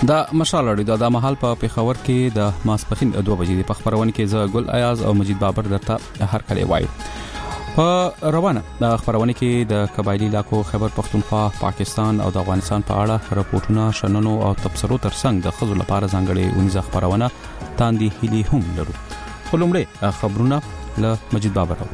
دا مشال اړیدا د مهال په پیښور کې د ماسپخین 2 بجې په خبرونه کې ز ګل ایاز او مجید بابر درته هر کله وایي. په روانه د خبرونه کې د قبایلی علاقو خیبر پختونخوا، پاکستان او د افغانستان په اړه راپورټونه، شننو او تبصرو ترڅنګ د خزو لپاره ځانګړي ونیزه خبرونه تاندې هلي هم لرو. خلومړي خبرونه له مجید بابر.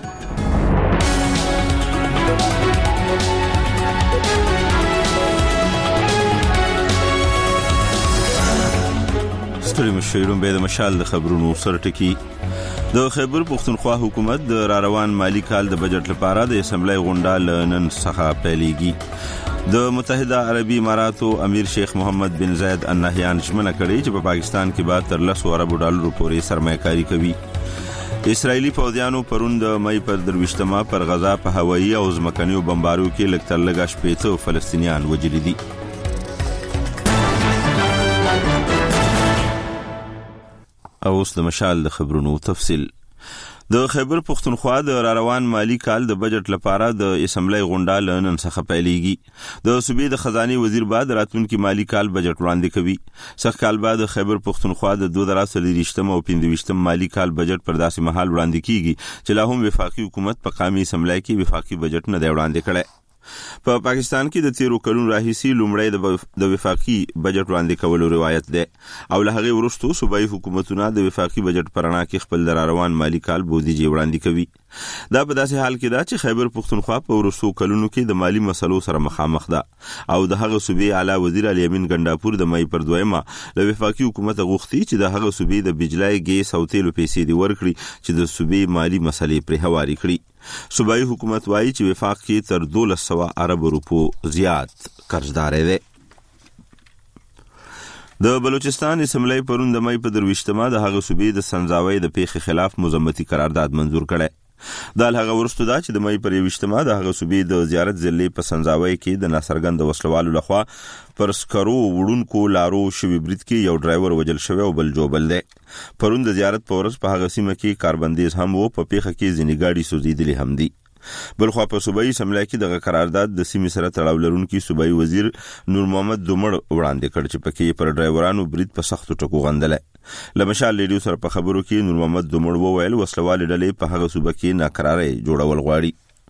ستړي مشرون به د مشال د خبرونو سرټکی. د خیبر پختونخوا حکومت د راروان مالی کال د بجټ لپاره د اسمبلی غونډه نن څخه پیلېږي. د متحده عربي اماراتو امیر شیخ محمد بن زاید ال نهیان ژمنه کړې چې په پاکستان کې به تر 10 ارب ډالر پورې سرمایه‌کاري کوي. اسرائیلی پوځیانو پروند مې پر 23 پر غزا په هوایي او ځمکنیو بمبارو کې لکتر لګا شپېته فلسطینیان وژل دي. او اوس د مشال د خبرونو تفصیل. د خیبر پختونخوا د راروان مالی کال د بجټ لپاره د اسمبلی غونډه نن څخه پیلېږي. د صوبې د خزانه وزیر بعد راتلونکي مالی کال بجټ وړاندې کوي. څخه کال بعد خیبر پختونخوا د 2023 او 25 مالی کال بجټ پر داسې مهال وړاندې کیږي چې لا هم وفاقي حکومت په قامي اسمبلی کې وفاقي بجټ نه دی وړاندې کړی. په پاکستان کې د 13 کلونو راهیسي لومړی د وفاقي بجټ وړاندې کولو روایت ده او له هغه وروسته صوبایي حکومتونه د وفاقي بجټ پرانا کې خپل روان مالی کال بودیجه وړاندې کوي. دا په داسې حال کې ده چې خیبر پختونخوا په ورسو کلونو کې د مالی مسلو سره مخامخ ده او د هغه صوبې اعلی وزیر علي امین ګنداپور د مې پر 2 د وفاقي حکومت غوښتي چې د هغه صوبې د بجلی، ګیس او تیلو پیسې دی ورکړي چې د صوبې مالی مسلې پر هواري کړي. صوبایي حکومت وايي چې وفاق کې تر 1200 ارب روپو زیات قرضدار دی. د بلوچستان اسمبلی پرون د مې په 23 د هغه صوبې د سنځاوي د پیښې خلاف مذمتي قرارداد منزور کړي. دا هغه ورستو دا چې د مې پر 21 د هغه صوبې د زیارت ضلع په سنځاوي کې د ناصرګند وسلوالو لخوا پر سکرو وړونکو لارو شوی برید کې یو ډرایور وجل شوی او بل جوبل دی. پرون د زیارت په ورځ په هغه سیمه کې کاربندیز هم وو، په پیښه کې ځینې ګاډي سوځېدلې هم دي. بلخوا په صوبایي اسمبلی کې د قرارداد د سیمې سره تړاو لرونکي صوبایي وزیر نور محمد دومړ وړاندې کړ چې پکې پر ډرایورانو برید په سختو ټکو غندل. لمشال لیډیو سره په خبرو کې نور محمد دومړ وویل وسلوال ډلې په هغه صوبه کې ناقراري جوړول غواړي.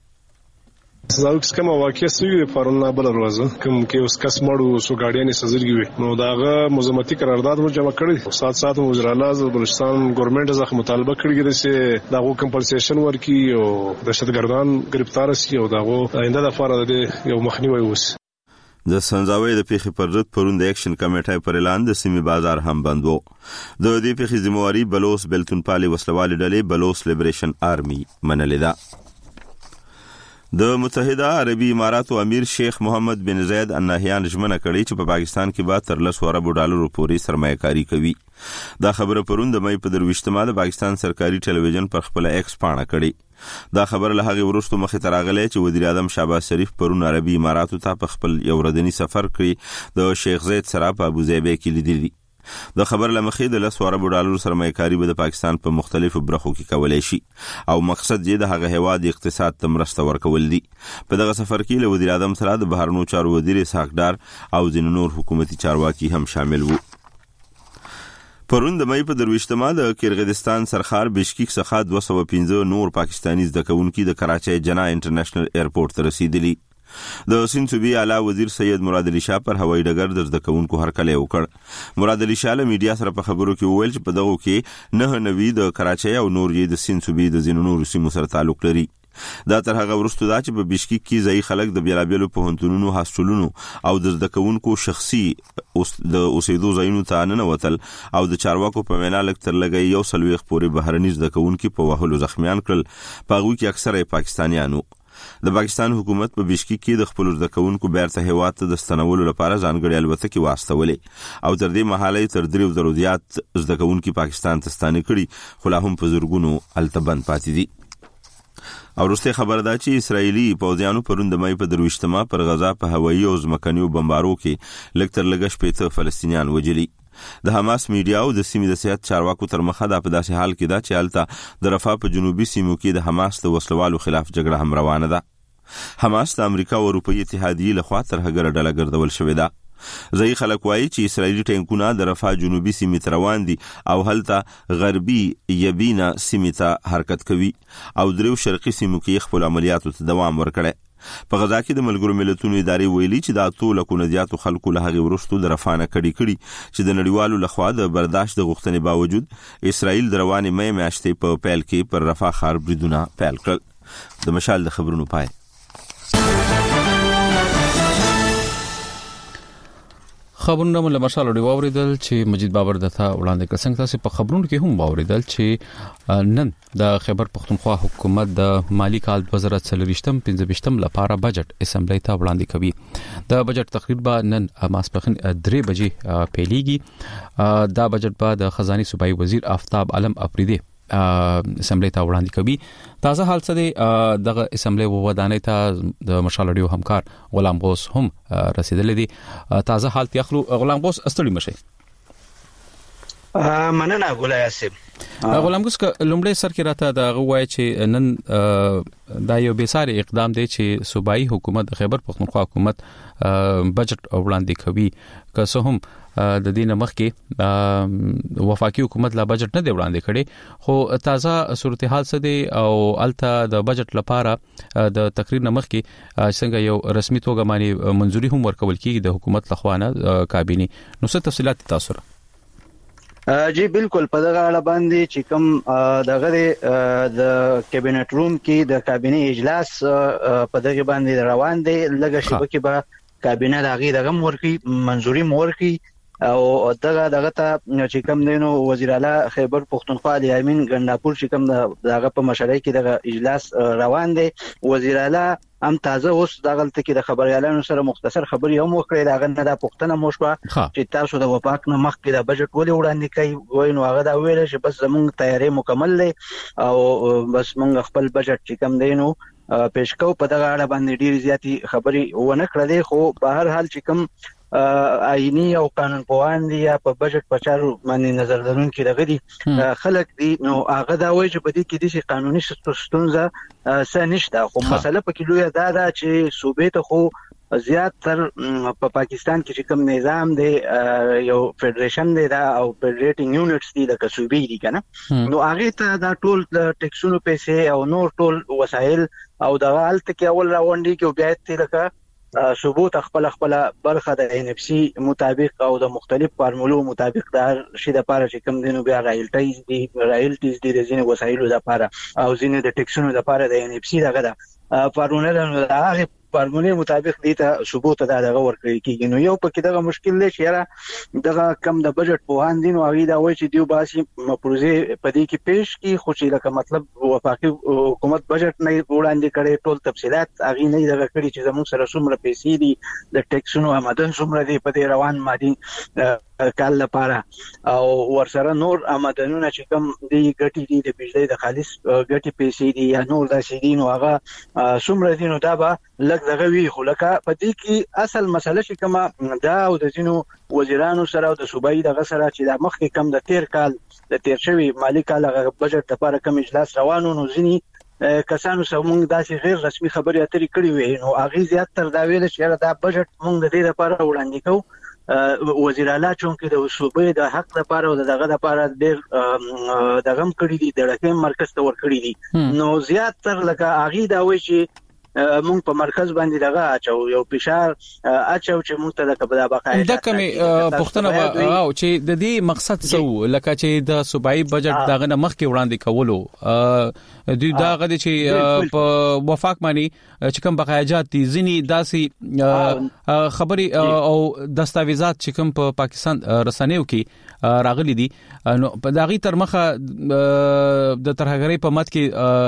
زاوکس کوم واقع سوي پرون بل ورځ کوم کې اوس کس مړو سو ګاډیانې سزرګي نو داغه مذمتي قرارداد مو جمع کړی. سات وزیر اعلی بلوچستان ګورنمنت ځخ مطالبه کړی چې داغه کمپنسیشن ورکي او دهشتګردان گرفتار شي او داغه آینده لپاره د یو مخنیوي وس. د سنځاوي د پیښې پر ضد پرون د اکشن کمیټې پر اعلان د سیمې بازار هم بند وو. د دې پیښې ذمہواری بلوس بلتون پالي وسلوال ډلې بلوس لیبریشن آرمي منلې ده. د متحده عربي اماراتو امیر شیخ محمد بن زاید ال نهیان ژمنه کړې چې په پاکستان کې به تر 10 ارب ډالر پورې سرمایه‌کاري کوي. دا خبره پرون د مې په 23 د پاکستان سرکاري ټلویزیون پر خپل ایکس پاڼه کړې. دا خبر له هغه وروسته مخې ته راغلی چې وزیر اعظم شهباز شریف پرون عربي اماراتو ته په خپل یو ورځنی سفر کې د شیخ زاید سره په ابوظبي کې لیدلی. د خبر لمخې د 10 ارب ډالر سرمایه‌کاري به د پاکستان په مختلفو برخو کې کولای شي او مقصد یې د هغه هیواد اقتصاد ته مرسته ورکول دي. په دغه سفر کې له وزیر اعظم سره د بهرنیو چارو وزیر ساکدار او ځینې نور حکومتي چارواکي هم شامل وو. پرون د مې په 23 د کرغیزستان سرخار بشکیک څخه 215 نور پاکستانی زده کوونکي د کراچۍ جنا انټرنیشنل ایرپورټ ته رسیدلی. د سیند صوبې اعلی وزیر سید مراد علي شاه پر هوایي ډګر د زده کوونکو هرکلی وکړ. مراد علي شاه له میډیا سره په خبرو کې وویل چې په دغه کې 9 د کراچۍ او نور یې د سیند صوبې د ځینو نورو سیمو سره تعلق لري. دا تر هغه وروسته دا چې په بشکیک کې ځایي خلک د بیلابیلو پوهنتونونو، هاسټلونو او د زده کوونکو شخصي د اوسېدو ځایونو ته ننوتل او د چارواکو په وینا لږ تر لږه 140 پورې بهرني زده کوونکي په وهلو زخمیان کړل. په هغوی کې اکثره پاکستانیانو. د پاکستان حکومت په بشکیک کې د خپل زده کوونکو بیرته هیواد ته د ستنولو لپاره ځانګړي الوتکې واستولې او تر دې مهاله تر 3 زیات زده کوونکي پاکستان ته ستانه کړي، خو لا هم په زرګونو التبند پاتې دي. او وروسته خبر ده چې اسرایلی پوځیانو پرون د مې په 23 پر غزا په هوایي او ځمکنیو بمبارو کې لږ تر لږه 15 فلسطینیان وژلي. د حماس میډیا او د سیمې د سیاست چارواکو تر مخه دا په داسې حال کې ده چې هلته د رفح په جنوبي سیمو کې د حماس د وسلوالو خلاف جګړه هم روانه ده. حماس د امریکا او اروپایي اتحادیې لخوا تر هغه ډله ګرځول شوې ده. ځای خلک وایي چې اسرایلی ټینکونه د رفح جنوبي سیمې ته روان دي او هلته غربي یبینا سیمې ته حرکت کوي او دریو شرقي سیمو کې خپل عملیاتو ته دوام ورکړي. په غزا کې د ملګرو ملتونو ادارې ویلي چې دا ټول کونډیاتو خلکو له هغه ورستو د رفانه کړي چې د نړیوالو لخوا د برداشت د غوښتنې باوجود اسرائیل د روانې مې میاشتې په پیل کې پر رفح ښار بریدونه پیل کړل. د مشال د خبرونو پای. خبرونه مله مشال وړي واوریدل چې مجید بابر دته وړاندې کړ. څنګه تاسو په خبرونو کې هم واوریدل چې نن د خیبر پختونخوا حکومت د مالی کال 2023-25 لپاره بجټ اسمبلی ته وړاندې کوي. د بجټ تقریر به نن ماسپخین 3 بجې پیلېږي. دا بجټ به د خزاني صوبایي وزیر آفتاب علم افریدي اسمبلی ته وړاندې کوي. تازه حال څه دی دغه اسمبلی ودانۍ ته د مشالړیو همکار غلام غوث هم رسیدلی دی. تازه حال تخلو غلام غوث استړي مشه. مننه ګولای اسیم. غلام غوث لومړی سر کې راته د غوای چې نن دا یو بیساري اقدام دی چې صوبایي حکومت د خیبر پختونخوا حکومت بجټ وړاندې کوي. که څه هم د دې نمخ کې وفاقي حکومت لا بجټ نه دی وړاندې کړي خو تازه صورتحال څه دی او الته د بجټ لپاره د تقریر نمخ کې څنګه یو رسمي توګه باندې منځوري هم ورکول کیږي د حکومت لخوا نه کابینه. نو څه تفصيلات تاسو را جی بالکل په دغه اړه باندې چې کوم دغه د کابینټ روم کې د کابینه اجلاس په دغه باندې روان دی. لږه شپه کې به کابینه دغه مورکی منځوري مورکی او دغه ته چې کوم دینو وزیر اعلی خیبر پختونخوا د یمین ګنداپور چې کوم دغه په مشرۍ کې دغه اجلاس روان دی. وزیر اعلی هم تازه اوس دغه کې د خبريالانو سره مختصر خبري هم وکړي. دغه نه د پښتنه موشوه چې تاسو د وفاق نه مخکې د بجټ ولې وړاندې کوي وای نو هغه دا ویل چې بس زموږ تیاری مکمل دی او بس موږ خپل بجټ چې کوم دینو پیشکو په دغه اړه باندې ډیر زیاتی خبري ونه کړې. خو په هر حال چې کوم آئینی او قانون پوهان دي یا په بجټ په چارو باندې نظر درونکي دغه دي خلک دي نو هغه دا وایي چې په دې کې د قانوني ستونزه څه نشته. خو مسله پکې لوی دا چې صوبې ته خو زیات تر په پاکستان کې چې کوم نظام دی یو فدریشن دی دا او فدریټینګ یونټس دي د صوبې دي کنه نو هغه ته دا ټول ټیکسونو پیسې او نور ټول وسایل او دغه حالت کې اول راوندي کې بیا ته لکه ثبوت خپل برخه د ان اف سی مطابق او د مختلف فارمولو مطابق د شي د لپاره چې کوم دینو بیا رایلټیز دي د ځینې وسایلو لپاره او ځینې د ټیکسونو لپاره د ان اف سی دغه فارمولو هغه فارمولې مطابق دي ته ثبوت دغه ورکړي کیږي. نو یو پکې دغه مشکل دی چې یاره دغه کم د بجټ په هان دي نو هغه دا وایي چې دیو باسي مپروزه پدې کې پیش کی خو چې لکه مطلب وفاقي حکومت بجټ نه وړاندې کړي ټول تفصيلات هغه نه دغه کړي چې زموږ سره څومره پیسې دي د ټیکسونو آمدن څومره دي په روان مادي کال لپاره او ورسره نور آمدنونه چې کوم دی ګټي دي د بجلی د خالص ګټي پیسې دي یا نور د سیدین او هغه څومره دي نو دا به لکه دغه وی خو لکه په دې کې اصل مسله چې کومه دا او د ځینو وزیرانو سره او د صوبایي دغه سره چې د مخکې کم د 13 کال د 13 شوی مالی کال بجټ لپاره کوم اجلاس روانو نو ځینی کسانو سره موږ داسې غیر رسمي خبرې اترې کړې وې نو هغه زیات تر دا ویل چې دا بجټ موږ د دې لپاره وړاندې کوو. وزیر اعلی چونکې د صوبې د حق لپاره او دغه لپاره ډېر دغه کړی دي د رقم مرکز ته ور کړی دي نو زیات تر لکه هغه دا وایي چې مونږ په مرکز باندې دغه اچو یو فشار اچو چې مونږ ته د کبدا بقایدا د کومه پښتنه او چې د دې مقصد څه لکه چې د صوبایي بجټ دغه مخ کې وړاندې کولو دوی دا غدي چې په وفاق باندې چې کوم بقایجات دي ځنی داسي خبري او دستاویزات چې کوم په پاکستان رسنیو کې راغلي دي نو په دغه تر مخه د ترهګری په مت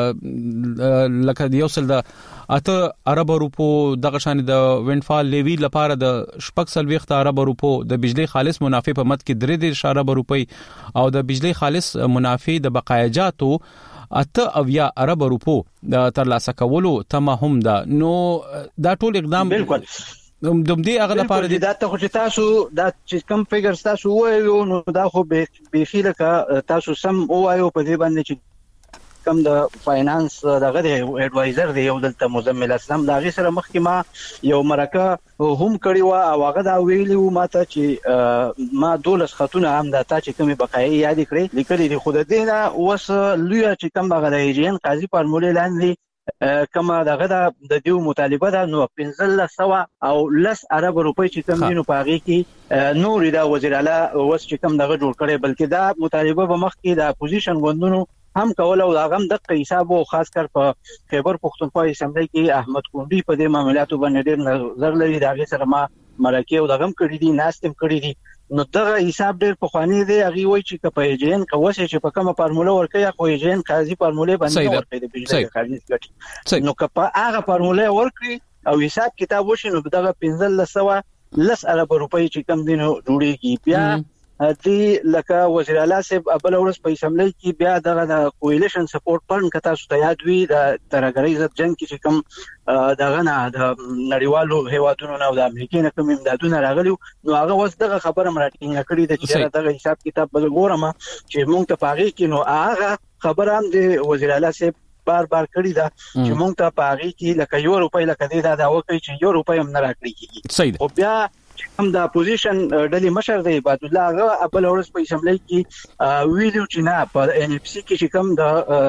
کې لکه یو سل د اته عرب روپو دغه شان د وینډفال لیوی لپاره د شپږ سلويخت عرب روپو د بجلی خالص منافع په مت کې 3 عرب روپی او د بجلی خالص منافع د بقایجاتو اته او یا عرب روپو تر لاسه کولو تم هم دا نو دا ټول اقدام بالکل دوم دی هغه لپاره دا ته خو تاسو دا چې کم فګر تاسو وایو نو دا خو به خیره کا تاسو سم وایو په دې باندې چې کوم د فاینانس دغه ایڈوایزر دی یو دلته مزمل اسلام دا غي سره مخکې ما یو مرکه هم کړی و او هغه دا ویلی و ماته چې ما 12 خطونه هم د تا چې کومه بقایي یاد کړې لیکلي دي خو د دینه وس لوی چې کوم هغه د ایجین قاضي فارمولې لاندې کما دغه د دیو مطالبه ده نو 1500 او لس عرب روپۍ چې کوم دینو پاغي کې نور دا وزیر اعلی وس چې کوم دغه جوړ کړي بلکې دا مطالبه به مخ کې د اپوزیشن غوندونو هم کول او هغه د حساب او خاص کر په خیبر پختونخوا اسمبلی کې احمد کونډي په دې معاملاتو باندې ډېر نظر لري دا غي سره ما مرکه او دغه کړی دي ناستم کړی دي نو دغه حساب ډېر په خواني دی هغه وایي چې په ایجن کوسه چې په کومه فارموله ورکړي خو ایجن قاضي فارموله باندې ورکړي د بجلی قاضي ګټي نو که په هغه فارموله ورکړي او حساب کتاب وشي نو دغه 1500 لس ارب روپۍ چې کم دینو جوړيږي بیا دې لکه وزیر اعلی صاحب ابل اورس په اسمبلی کې بیا دغه د کولیشن سپورټ فند کته ست یاد وی د ترګری عزت جنگ کې کوم دغه نه د نړیوالو هیوادونو نه د امریکا نه کوم امدادونه راغلي نو هغه وس دغه خبره مراتینګ کړی د چې دغه حساب کتاب بل ګورم چې مونږ ته پاغي کې نو هغه خبره هم د وزیر اعلی صاحب بار کړی دا چې مونږ ته پاغي کې لکه یو روپۍ لکه دې دا وکړي چې یو روپۍ هم نه راکړي کیږي او بیا هم د اپوزیشن ډلې مشر دی عبد الله هغه ابل اورس په اسمبلی کې ویلو چې نه په ان اف سي کې چې کوم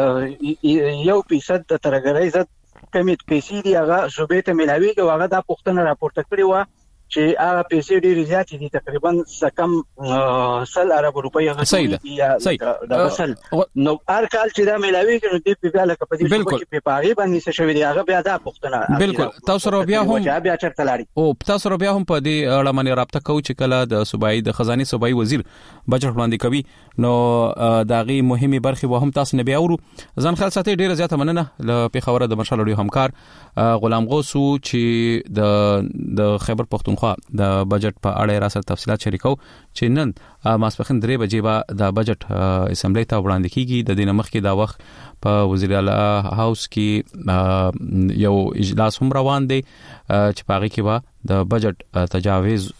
د 1% د ترګری عزت کمیټ پیسې دی هغه صوبې ته ملاوي او هغه د پښتنه راپورته کړی و چې هغه پیسې ډېر زیات دي تقریبا سکم 100 ارب روپۍ هغه د بسل نو هر کال چې دا ملاوي کې د په بیا لکه په دې کې په پاغي باندې څه شوی دی هغه بیا د پښتنه بالکل تاسو رو بیا هم بیا چرته لاړی او تاسو رو بیا هم په دې اړه باندې رابطه کوو چې کله د صوبایي د خزانه صوبایي وزیر بجټ وړاندې کوي نو داغي مهمه برخه و هم تاسو نه بیا ورو ځان خل ساتي ډیره زیاته مننه ل پیښور د مشال لوی همکار غلام غوسو چې د خیبر پختونخوا د بجټ په اړه را سره تفصيلات شریکو چې نن ماسپخین 3 بجې به د بجټ اسمبلی ته وړاندې کیږي د دینه مخ کې دا وخت په وزیر اعلی هاوس کې یو اجلاس هم روان دی چې پاغي کې به د بجټ تجاوز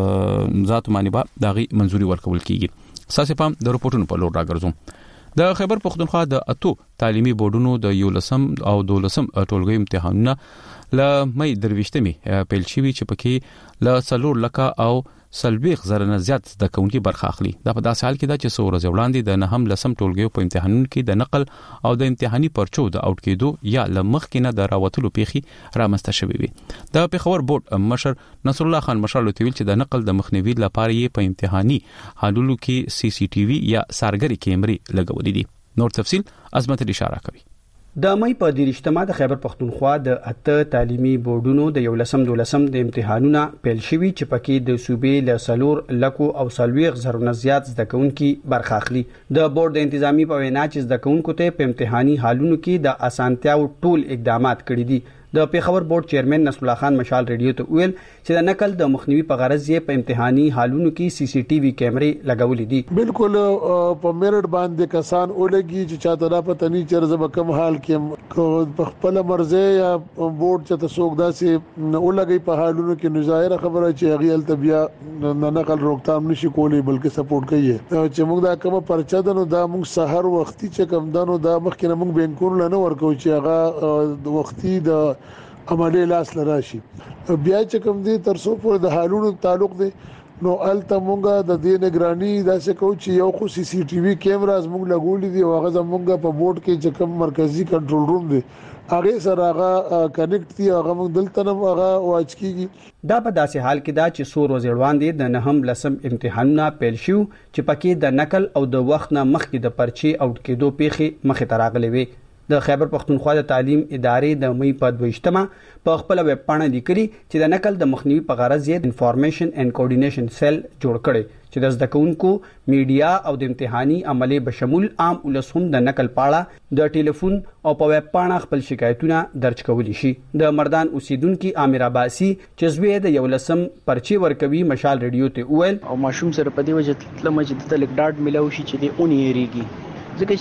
ذات معنی به دغه منځوري ورکول کیږي ساسې پام د رپورټونو په لور راګرځوم د خیبر پختونخوا د اتو تعلیمي بورډونو د 11 او 12 ټولګي امتحانونه ل مې درويشتمي پیل شوی چې پکې ل سلور لکه او سلبيخ زرنه زیات د کونکي برخه اخلي دا په داسې حال کې دا چې سو ورځ وړاندې د نهم لسم ټولګي په امتحانونو کې د نقل او د امتحاني پرچو د اوټ کېدو یا لمخ کې نه د راوتلو پیخي رامسته شوی وي د پیښور بورډ مشر نصر الله خان مشال ویل چې د نقل د مخنیوي لپاره یې په امتحاني حالولو کې سی سی ټي وي یا سارګري کیمرې لګولې دي نور تفصيل عظمت اشاره کوي د مې په 13 د خیبر پختونخوا د اته تعلیمي بورډونو د 11 د امتحانونه پیل شوي چې پکې د صوبې له سلور لکو او سلويغ زرونه زیات زده کوونکي برخه اخلي د بورډ د انتظامی په وینا چې زده کوونکو ته په امتحاني حالونو کې د اسانتیاو ټول اقدامات کړي دي د پیښور بورډ چیرمن نصر الله خان مشال ریډیو ته ویل چې د نقل د مخنیوي په غرض یې په امتحاني حالونو کې سی سی ټي وي کیمرې لګولې دي بالکل په میرټ باندې کسان اولګي چې چاته را پته نه چرزه به کم حال کې په خپل مرزه یا بورډ چې تاسو داسې اولګي په حالونو کې نظاهر خبره چې غیل طبيع نه نقل روکتام نشي کولی بلکې سپورټ کوي چې موږ دا کومه پرچا دنو دا موږ سحر وختي چې کم دنو دا مخکې موږ بینکونو نه ورکو چې هغه وختي د عملي لاس لراشي بیا چې کوم دي تر څو پر د حالونو تعلق دي نو الته مونږه د دې نگرانی داسې کو چې یو خو سی سی ټي وي کیمراز مونږ لګولې دي او هغه زمونږ په بورډ کې چې کوم مرکزی کنټرول روم دی هغه سره هغه کنیکټ دي هغه مونږ دلته نه هغه واچ کیږي دا په داسې حال کې دا چې سور ورځې وړاندې د نهم لسم امتحانونه پیل شو چې پکې د نقل او د وخت نه مخکې د پرچی اوټ کېدو پیخي مخې ته راغلي وي د خیبر پختونخوا د تعلیم ادارې د مې په 22مه په خپل ویب پاڼه لیکلي چې د نقل د مخنیوي په غرض یې انفارمیشن اینڈ کوارډینیشن سیل جوړ کړي چې د زده کوونکو میډیا او د امتحاني عملې بشمول عام ولسهم د نقل پاړه د ټلیفون او په ویب پاڼه خپل شکایتونه درج کولی شي د مردان اوسیدونکو امیر عباسی چې زوی د یولسم پرچی ورکوي مشال ریډیو ته ویل او ماشوم سره په دې وجه تل مجد د لیک ډاټ ملو شي چې دی اونې ریږي ځکه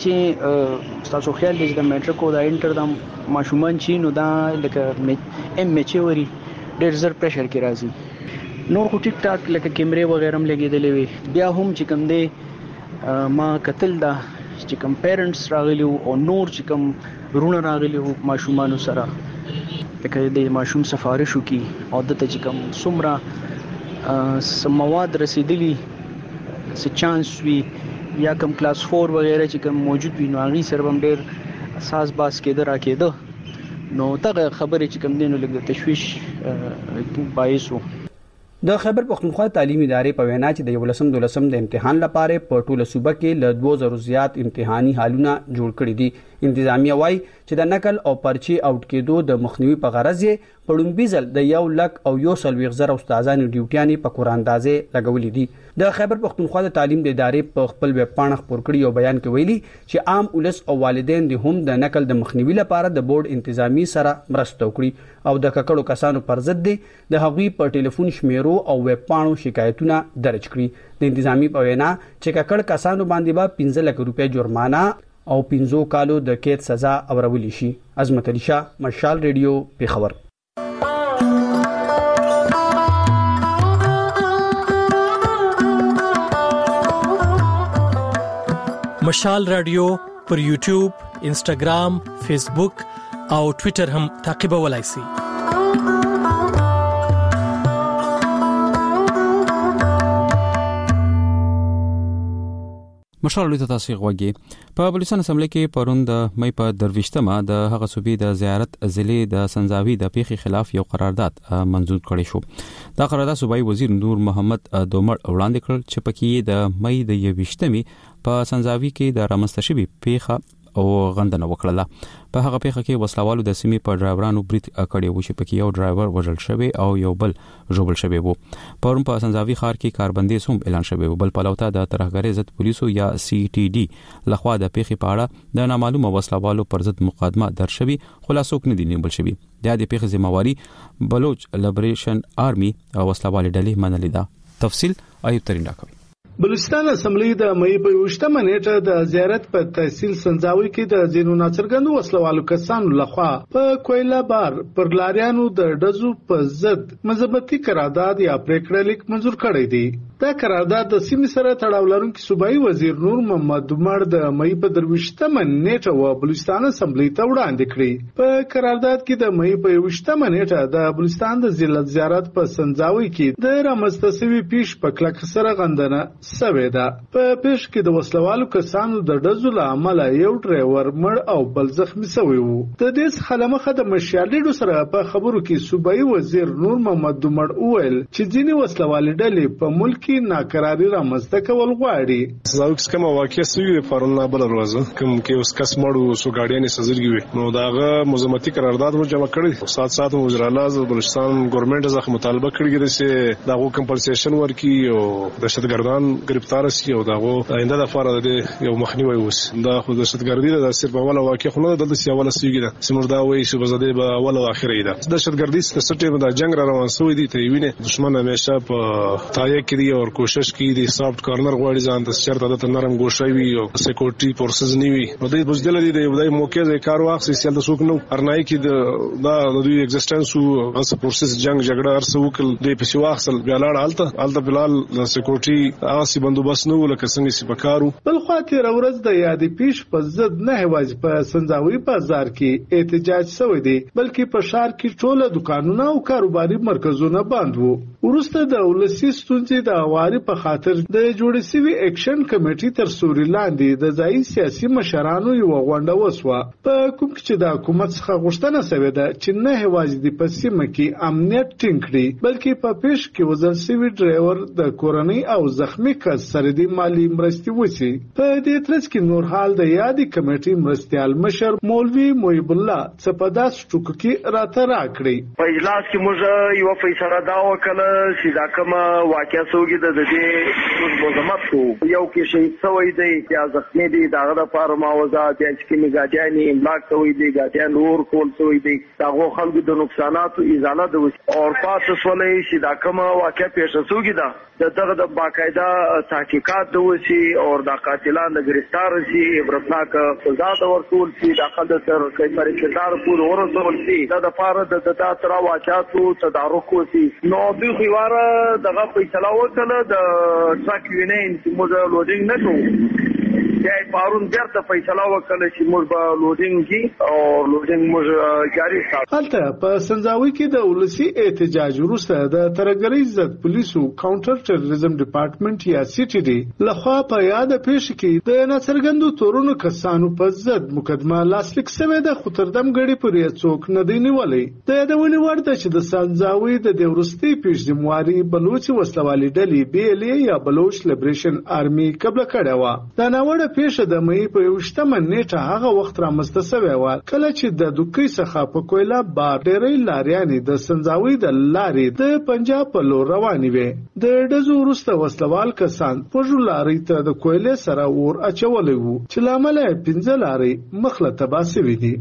چې تاسو خیال دی چې د میټریک او د انټر د ماشومان چې نو دا لکه ام ایچ وري ډېر زر پریشر کې راځي نور خو ټیک ټاک لکه کیمرې وغیرہ هم لګېدلې وي بیا هم چې کوم دی ما قتل دا چې کوم پیرنټس راغلي او نور چې کوم رونه راغلي او ماشومان سره لکه د ماشوم سفارش وکي او د ته چې کوم څومره مواد رسیدلی څه چانس وي یا کوم کلاس 4 وغیرہ چې کوم موجود وي نو هغه سره هم ډېر اساس باس کېده راکېده نو تغه خبرې چې کوم دینو لګ تشویش باعث وو د خیبر پختونخوا تعلیمي ادارې په وینا چې د 12 د امتحان لپاره په ټوله صوبه کې له 2000 زیات امتحاني حالونه جوړ کړي دي انتظامیه وایي چې د نقل او پرچی اوټ کېدو د مخنیوي په غرض یې په لومبي ځل د 1,40,000 استادانو ډیوټیانې په قراندازې لګولې دي د خیبر پختونخوا د تعلیم د ادارې په خپل ویب پاڼه خپور کړی او بیان کې ویلي چې عام ولس او والدین د هم د نقل د مخنیوي لپاره د بورډ انتظامی سره مرسته وکړي او د ککړو کسانو پر ضد د هغوی په ټلیفون شمیرو او ویب پاڼو شکایتونه درج کړي د انتظامی په وینا چې ککړ کسانو باندې به 15 لک روپیا جرمانه او 15 کالو د قید سزا اورول شي عظمت علي شاه مشال ریډیو پیښور مشال رادیو پر یوټیوب، انسټاګرام، فیسبوک او ټوئیټر هم تعقیبولای شئ. مشال لوی تاسو غوږی په بلوچستان اسمبلی کې پرون د مې په 23مه د هغه صوبې د زیارت ضلع د سنځاوي د پیښې خلاف یو قرارداد منظور کړی شو. دا قرارداد صوبایي وزیر نور محمد دومړ وړاندې کړ چې پکې د مې د 28مې په سنځاوي کې د رامنځته شوې پیښه او غندنه وکړه. په هغه پیښه کې وسلوالو د سیمې په ډرایورانو برید کړی و چې پکې یو ډرایور وژل شوی او یو بل ژوبل شوی و. پرون په سنځاوي ښار کې کاربندیز هم اعلان شوی و. بل پلوته د ترهګرۍ ضد پولیسو یا CTD لخوا د پیښې په اړه د نامعلومه وسلوالو پر ضد مقدمه درج شوی خو لا څوک نه دی نیول شوی. د دې پیښې ذمہواری بلوچ لیبریشن آرمي او وسلوال ډلې منلې ده. تفصیل ایوب ترین راکوي. بلوچستان اسمبلی د مې په 28مه نیټه د زیارت په تحصیل سنځاوي کې د ځینو ناڅرګندو وسلوالو کسانو لخوا په کویلا بار پر لاریانو د ډزو په ضد مذهبي قرارداد یا پریکړه لیک منظور کړی دی. دا قرارداد د سیمې سره تړاو لرونکي صوبایي وزیر نور محمد دومړ د مې په 23مه نیټه و بلوچستان اسمبلی ته وړاندې کړی. په قرارداد کې د مې په 28مه نیټه د بلوچستان د ضلع زیارت په سنځاوي کې د رامنځته شوې پیښې په کلک سره غندنه سوي ده. په پیښ کې د وسلوالو کسانو د ډزو له امله یو ډرایور مړ او بل زخمی شوی وو. د دې څخه مخه د مشالډو سره په خبرو کې صوبایي وزیر نور محمد دومړ وویل چې ځینې وسلوالې ډلې په ملک کې ناکراری رامنځته کول غواړي. زاوکس کوم واقع سوي پرون بل ورځ کوم کې اوس کس مړو سو ګاډیانې سزرګي وي نو داغه مزمتي قرارداد مو جمع کړی. سات وزیر اعلی بلوچستان ګورنمنت ځخه مطالبه کړی چې داغه کمپنسیشن ورکي او دهشتګردان گرفتار شي او داغه آینده د فار د یو مخنیوي وس. دا خو دهشتګردي د صرف اوله واقع خو نه د سیاوله سیګي ده سمور دا وایي چې بزاده به اوله او اخره ده. دهشتګردي د سټیم د جنگ را روان شوی دي ته ویني دشمن همیشه په تایه کې او کوشش کوي د سافټ کارنر غواړي ځان د چرته د نرم ګوشوي او سکیورټي فورسز نیوي نو د بوزدل دي د یو موقع د کار واخ سیل د سوق نو ارنای کې د دوی ایگزیسټنس او اس فورسز جنگ جګړه ارسو وکړ د پښې واخل بیا لاړ الته بلال د سکیورټي آسي بندوبست نو لکه څنګه سی پکارو. بل خاطر ورځ د یادې پیښ په ضد نه هواج په سنځاوي بازار کې احتجاج شوی دی بلکې په ښار کې ټول دکانونه او کاروباري مرکزونه بند وو. ورسته د ولسی ستونزې د اواري په خاطر د جوړ شوی اکشن کمیټي تر سوري لاندې د ځای سیاسي مشرانو یو غونډه وسوه په کوم چې د حکومت څخه غوښتنه شوې ده چې نه هواج د پسیمه کې امنیت ټینګ کړي بلکې په پیښ کې وزل شوی ډرایور د کورنۍ او زخمی کس سره د مالی مرستې وسی. په دې ترڅ کې نور حال د یادې کمیټي مرستيال مشر مولوي محب الله صفداس ټوک کې راته راکړي. په اجلاس کې موږ یو فیصله دا وکړه چې دا کوم واقعیا سوګي د دې مزمت کو یو کې شهید شوی دی یا زخمی دی داغه د فارما وزات یا چې میګاټیانی املاک شوی دی ګاټیان نور کول شوی دی داغه خلکو د نقصاناتو ازاله د او پاتې سولې چې دا کوم واقعیا پیښ شوی دا دغه د باقاعده تحقیقات د وسی او د قاتلان د گرفتار شي عبرتناک سزا د ورکول شي داخل تر کیفر کردار پور ورسول شي د فار د تاسو واقعاتو تدارک وسی نو دوی خيواره دغه فیصله وکړه د ټرک یونین چې موږ لوډینګ نه کوو بیا پارون بیرته فیصله وکړه چې موږ به لوډینګ کی او لوډینګ موږ جاری ساتو. هلته په سنځاوي کې د ولسی احتجاج وروسته د ترګری ضد پولیسو کاونټر ټیرریزم ډپارټمنټ یا سی ټي ډي لخوا په یاد پیښ کې د ناڅرګندو تورونو کسانو په ضد مقدمه لاسلیک شوې ده، خو تر دم غړي پرې څوک نه دی نیولې. د یادونې وړ ده چې د سنځاوي د دورستي پیشدمواري بلوچ وسلوالي ډلې BLA یا بلوچ لیبریشن آرمي قبل کړه و. دا ناوړه پیښه د مې په 28 نیټه هغه وخت رامنځته شوې و کله چې د دوکۍ څخه په کویلا بار ډېرې لاریانې د سنځاوي د لارې د پنجاب په لور روانې وې. د ډزو وروسته وسلوال کسان په لارې ته د کویلې سره ور اچولې وو چې لامل 15 لارې مخله تباسي وې دي.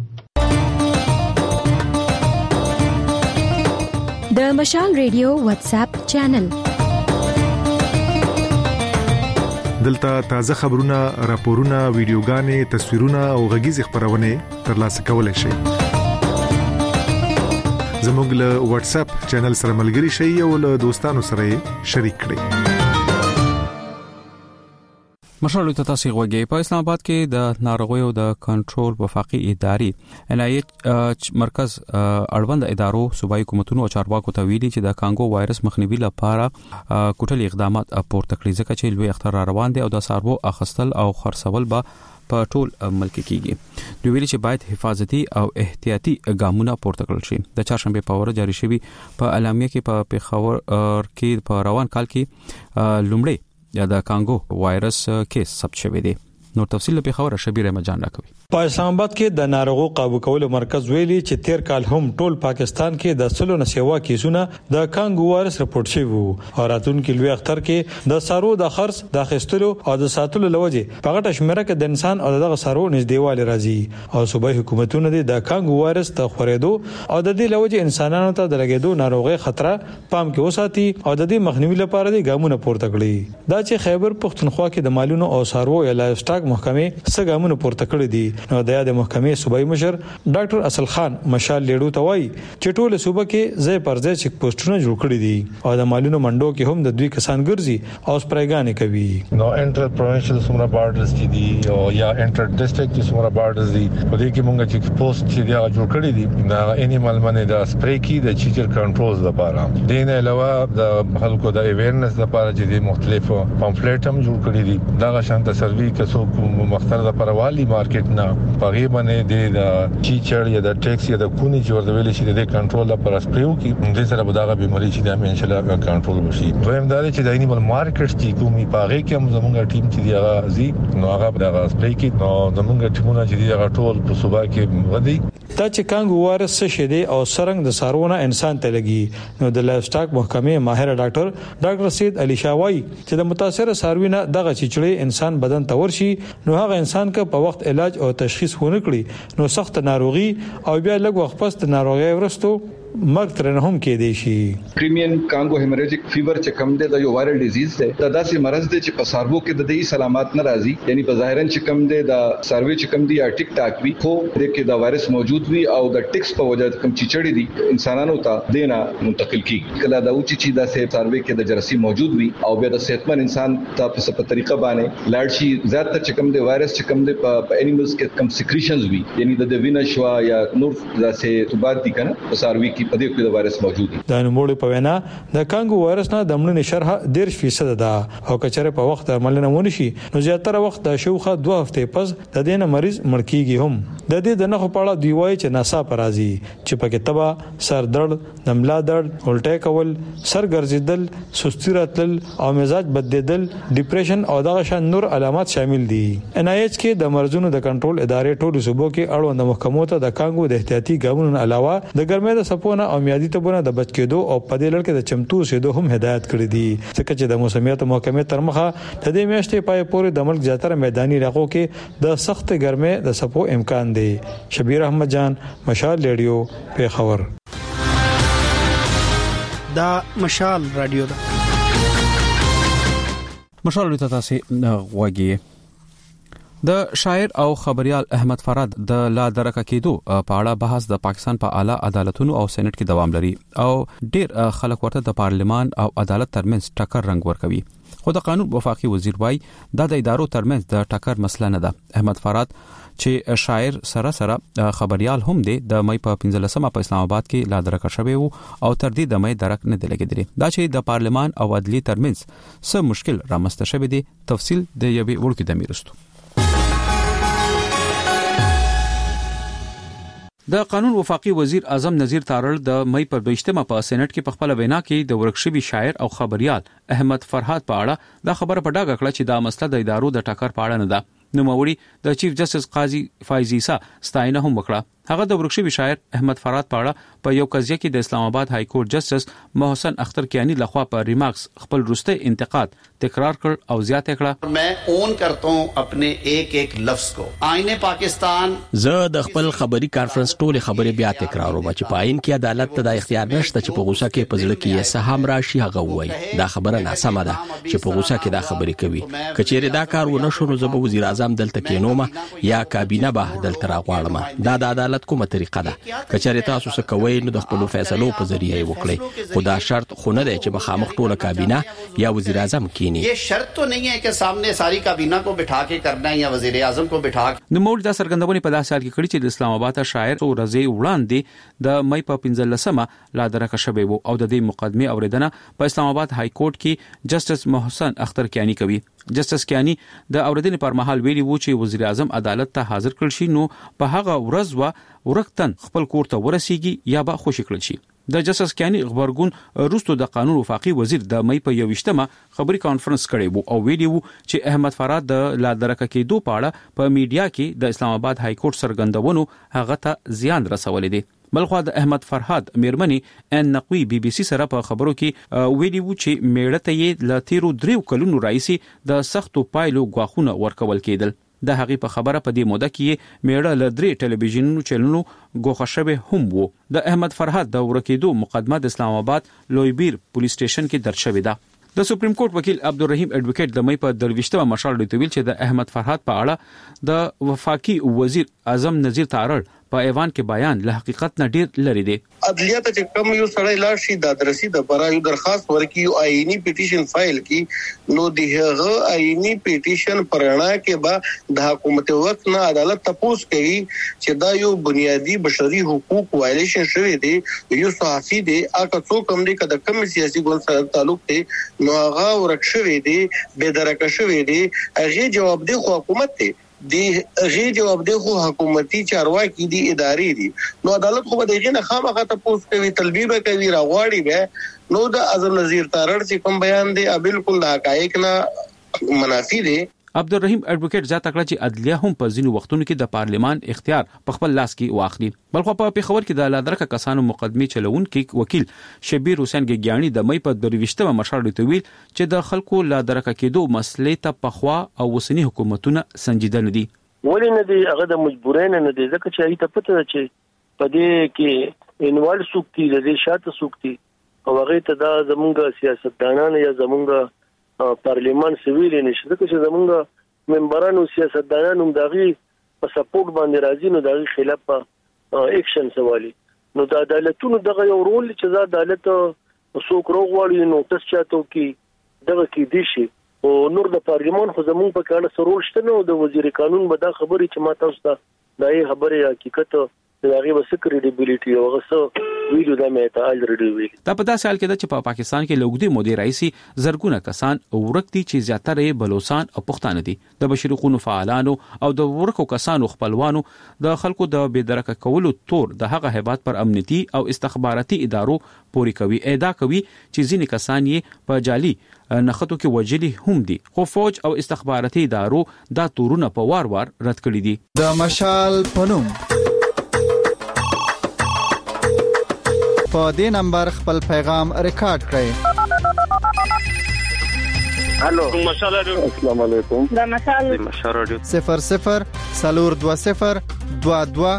د مشال ریډیو واتس اپ چینل دلته تازه خبرونه، راپورونه، ویډیوګانې، تصویرونه او غږیز خبرونه ترلاسه کولای شئ. زموږ له واتس اپ چینل سره ملګري شئ او له دوستانو سره شریک کړئ. مشرلو ته تاسو غوږی په اسلام آباد کې د ناروغیو د کنټرول وفاقي ادارې NIH مرکز اړوند ادارو صوبایي حکومتونو او چارواکو ته ویلي چې د کانګو وایرس مخنیوي لپاره کوټلي اقدامات پورته کړي ځکه چې لوی اختر روان دي او د سارو اخستل او خرڅول به په ټول ملک کېږي. دوی ویلي چې باید حفاظتي او احتیاطي ګامونه پورته کړل شي. د چهارشنبه په ورځ جاری شوی په اعلامیه کې په پیښور کې په روان کال کې لومړی یا د کانګو وایرس کیس ثبت شوی دی. نور تفصیل په خبره شبیر احمد جان راکوي. په اسلام آباد کې د ناروغو قابو کولو مرکز ویلي چې تیر کال هم ټول پاکستان کې د سلو نسیوا کیسونه د کانګو وایرس رپورټ شوی وو. راتلونکي لوی اختر کې د سارو د خرڅ د خستلو او د ساتلو لوجه په غټه شمیره کې د انسان او دغه سارو نږدېواله راځي او صوبایي حکومتونه د کانګو وایرس ته خورېدو او د دې لوجه انسانانو ته د لګېدو ناروغي خطر پام کې وساتي او د دې مخنیوي لپاره د ګامونه پورته کړي. دا چې خیبر پختونخوا کې د مالونو او سارو یا لایف سټاک محکمې سګامونه پورته کړی دي. نو د محکمې صوبایي مشر ډاکټر اصل خان مشال لیډو ته وایي چې ټول صوبه کې ځای پر ځای چک پوسټونه جوړ کړی دي او د مالونو منډو کې هم د دوی کسان ګرځي او سپرایګانې کوي. نو انټر پروینشل سمرا بارډرز دي او یا انټر ډیسټریکټ سمرا بارډرز دي په دې کې مونږ چک پوسټ چې دا جوړ کړی دي دا انیمال باندې د سپری کې د چیچر کنټرول لپاره دین علاوه د خلکو د اویرنس لپاره چې د مختلفو پامفلیټ هم جوړ کړی دي. دا شانت سروي کسو مختلف لپاره والی مارکیټ نه غیبنه د چیچر یا د ټیکس یا د کونی جوړ د ویل شي د کنټرول لپاره سپریو کې د سره بداغه بیماری چې د ان شاء الله کنټرول وشي. دویم دا چې د انیمال مارکیټ چې کومي پاغه کې هم زموږ ټیم چې دی هغه زی نو هغه بداغه سپری کې نو زموږ ټیمونه چې دی هغه ټول په صوبا کې ودی. دا چې کانګو وایرس څه دی او سرنګ د سارونه انسان ته لګي نو د لایف سټاک محکمې ماهر ډاکټر سید علي شاوی چې د متاثر ساروینه دغه چیچړې انسان بدن ته ورشي نو هغه انسان که په وخت علاج او تشخیص ونه کړي نو سخت ناروغي او بیا لږ وخت پس د ناروغي ورستو مرګ تر نه هم کې دی شي. پریمین کانګو هیموریجیک فیور چې کوم دی د یو وایرل ډیزیز دی دا داسې مرض دی چې په ساربو کې د دې سلامات نه راځي یعنی په ظاهرن چې کوم دی د سروي چې کوم دی یا ټیک ټاک وي خو د کې د وایرس موجود وي او د ټیکس په وجه کوم چیچړې دي انسانانو ته دینا منتقل کیږي. کله دا اوچی چې د سروي کې د جرثیم موجود وي او بیا د صحتمن انسان ته په څه طریقه باندې لاړ شي زیاتره چې کوم دی وایرس چې کوم دی په انیملز کې کوم سیکریشنز وي یعنی د وینه شوا یا نور داسې توبات دي کنه په سروي کې په دې کې د وایرس موجود دي. د نوموړي په وینا د کانګو وایرس نه د مړینې شرح 10% ده او کچره په وخت درملنه ونشي نو زیاتره وخت د شوخه 2 هفته پس د دې مریض مړ کیږي. هم د دې د نخو په اړه دی وایي چې ناسا پرازي چې پکې تبا سر درد، دملا درد، الټه کول، سر ګرځیدل، سستی راتل او مزاج بدلیدل، ډیپریشن او دغه شان نور علامات شامل دي. NIH کې د مرزونو د کنټرول ادارې ټولو صوبو کې اړوند محکمو ته د کانګو د احتیاطي ګامونو علاوه د ګرمۍ د سپونه او میادي تبونه د بچ کېدو او په دې لړ کې د چمتو سیدو هم هدایت کړې دي ځکه چې د موسمیات محکمې تر مخه د دې میاشتې پای پورې د ملک زیاتره میداني علاقو کې د سخت ګرمۍ د سپو امکان دی. شبیر احمد جان، مشال ریډیو، پیښور. دا مشال رادیو ده. مشال ته تاسو غوږی. د شاعر او خبريال احمد فراد د لا درکه کېدو په اړه بحث د پاکستان په اعلی عدالتونو او سېنات کې دوام لري او ډېر خلک ورته د پارلمان او عدالت ترمنځ ټکر رنګ ورکوي. خو د قانون وفاقي وزیر وايي دا د ادارو ترمنځ د ټکر مسله نه ده. احمد فرحات چې شاعر سره خبريال هم دی د مې په 15مه په اسلام آباد کې لا درک شوی وو او تر دې د مې درک نه دی لګیدلی. دا چې د پارلمان او عدلي ترمنځ څه مشکل رامنځته شوی دی تفصیل د یوې وړکې د میرستو. د قانون وفاقي وزیر اعظم نذیر تارړ د مې پر 22مه په سېنات کې په خپل وینا کې د ورکشوي شاعر او خبريال احمد فرحات په اړه دا خبره په ډاګه کړه چې دا مسله د ادارو د ټکر په اړه نه ده. نوموړي د چیف جسټس قاضي فایز عیسی ستاینه هم وکړه. هغه د ورکشوي شاعر احمد فرحات په اړه په یو قضیه کې د اسلام آباد های کورټ جسټس محسن اختر کیانی لخوا په ریمارکس خپل روسته انتقاد تکرار کړ او زیاته کړه. मैं ओन करता हूं अपने एक एक लफ्ज को. आईने पाकिस्तान زه د خپل خبري کانفرنس ټول خبرې بیا تکراروم چې په آئین کې عدالت ته د اختیار نشته چې په غوسه کې په ځل کې سهم راشي هغه وایي. دا خبره ناسمه ده چې په غوسه کې دا خبرې کوي. کچېره دا کار ونه شو نو زه به وزیر اعظم دلته کېنوم یا کابینه به دلته راغواړم. دا د عدالت کومه طریقه ده. کچېره تاسو څه کوئ نو د خپل فیصلو په ذریعہ وکړئ. خو دا شرط خو نه دی چې مخامخ ټوله کابینه یا وزیر اعظم کینی. ये शर्त तो नहीं है कि सामने सारी काबीना को बिठा के करना है या वजीर आजम को बिठा के. نو مول دا سرګندونې په داسې حال کې کړي چې د اسلام آباد شاعر او رضی وړاندې د مې په 15مه لا درک شوی وو او د دې مقدمه اوریدنه په اسلام آباد های کورټ کې جسټس محسن اختر کیانی کوي. جسټس کیانی د اوریدنې پر مهال ویلي وو چې وزیر اعظم عدالت ته حاضر کړل شي نو په هغه ورځ ورکتن خپل کور ته ورسیږي یا به خوشی کړل شي. د جسټس کیانی خبرګون روستو د قانون وفاقي وزیر د مې په 21مه خبري کانفرنس کړی وو او ویلي وو چې احمد فرحات د لا درک کېدو په اړه په میډیا کې د اسلام آباد های کورټ سرګندونو هغه ته زیان رسولې دي. بلخو د احمد فرحات میرمنی ان نقوی بي بي سي سره په خبرو کې ویلي وو چې میړه ته یې ل تیرو 3 کلونو راځي د سختو پایلو غواخونه ورکول کېدل. د هغې په خبره په دې موده کې میړه ل 3 ټلویزیونونو چینلونو ګوښه شوی هم وو. د احمد فرحات د ورکېدو مقدمه د اسلام آباد لویبیر پولیس سټیشن کې درج شوې ده. د سپریم کورټ وکیل عبدالرحیم ایڈوکیټ د مې په 23مه مشال ډیټویل چې د احمد فرحات په اړه د وفاقي وزیر اعظم نذیر تارړ په ایوان کې بیان له حقیقت نه ډیر لري دی. عدلیه ته کم یو سړی لاړ شي د درسي د برا یو درخواست ورکي او آئینی پټیشن فایل کی نو دغه آئینی پټیشن پرانا کې با د حکومت وخت نه عدالت تپوس کوي چې دا یو بنیادی بشري حقوق وایلیشن شوی دی. یو صحافي دی اګه څوک هم دی کده کم سیاسي ګوند سره تعلق دی نو هغه ورک شوی دی به درک شوی دی. هغه جواب دی خو حکومت دی دی غي جواب دی خو حکومتي چارواکي دي ادارې دي نو عدالت خو به دغه نه خامخا تاسو کوي طلبي به کوي راغواړي به نو د اعظم نذیر تارړ چې کوم بیان دی بالکل د حقایق نه منافي دی. عبدالرحیم ایڈوکیټ ځا تکړه چې عدلیه هم په ځینو وختونو کې د پارلمان اختیار په خپل لاس کې واخلي. بلخو په پیښور کې د لادرکه کسانو مقدمه چلون کې وکیل شبیر حسین ګیانی د مې په 23مه مشال ډیټویل چې د خلکو لادرکه کېدو مسلې ته پخوا او وسنی حکومتونه سنجیده نه دي. ولې نه دي هغه د مجبورین نه دي ځکه چې ایته پته ده چې په دې کې انوال سوکتي د دې شاته سوکتي او هغه ته دا زمونږ سیاستدانان یا زمونږ پارلیمان سویل نشي ځکه چې زمونږ ممبرانو سیاستدانانو دغه په سپورټ باندې راځي نو دغه خلاف اکشن سوالي نو د عدالتونو دغه یو رول چې د عدالت څوک روغواړي نو تاسو چاته کې دغه کې دي شي او نور د پارلیمان خو زمونږ په کار سره رول شته نو د وزیر قانون به دا خبري چې ما تاسو ته دغه خبره حقیقت دغه به کریډیبিলিټي او غسه ویلو د مې ته الریډي ویل. دا په داسې حال کې ده چې په پاکستان کې لوګدي مودي رئیسي زرګونه کسان ورکتي چې زیاتره بلوچستان او پښتانه دي. د بشري قانون فعالانو او د ورکو کسانو خپلوانو د خلکو د بيدرکه کولو تور د هغه هیبات پر امنیتي او استخباراتي ادارو پوري کوي ادا کوي چې ځینې کسان یې په جالي نخټو کې وجلي هم دي خو فوج او استخباراتي ادارو دا تورونه په وار رد کړی دي. د مشال پنوم په دې نمبر خپل پیغام ریکارډ کړئ. الو مشال رادیو السلام علیکم د مشال رادیو 00 420 22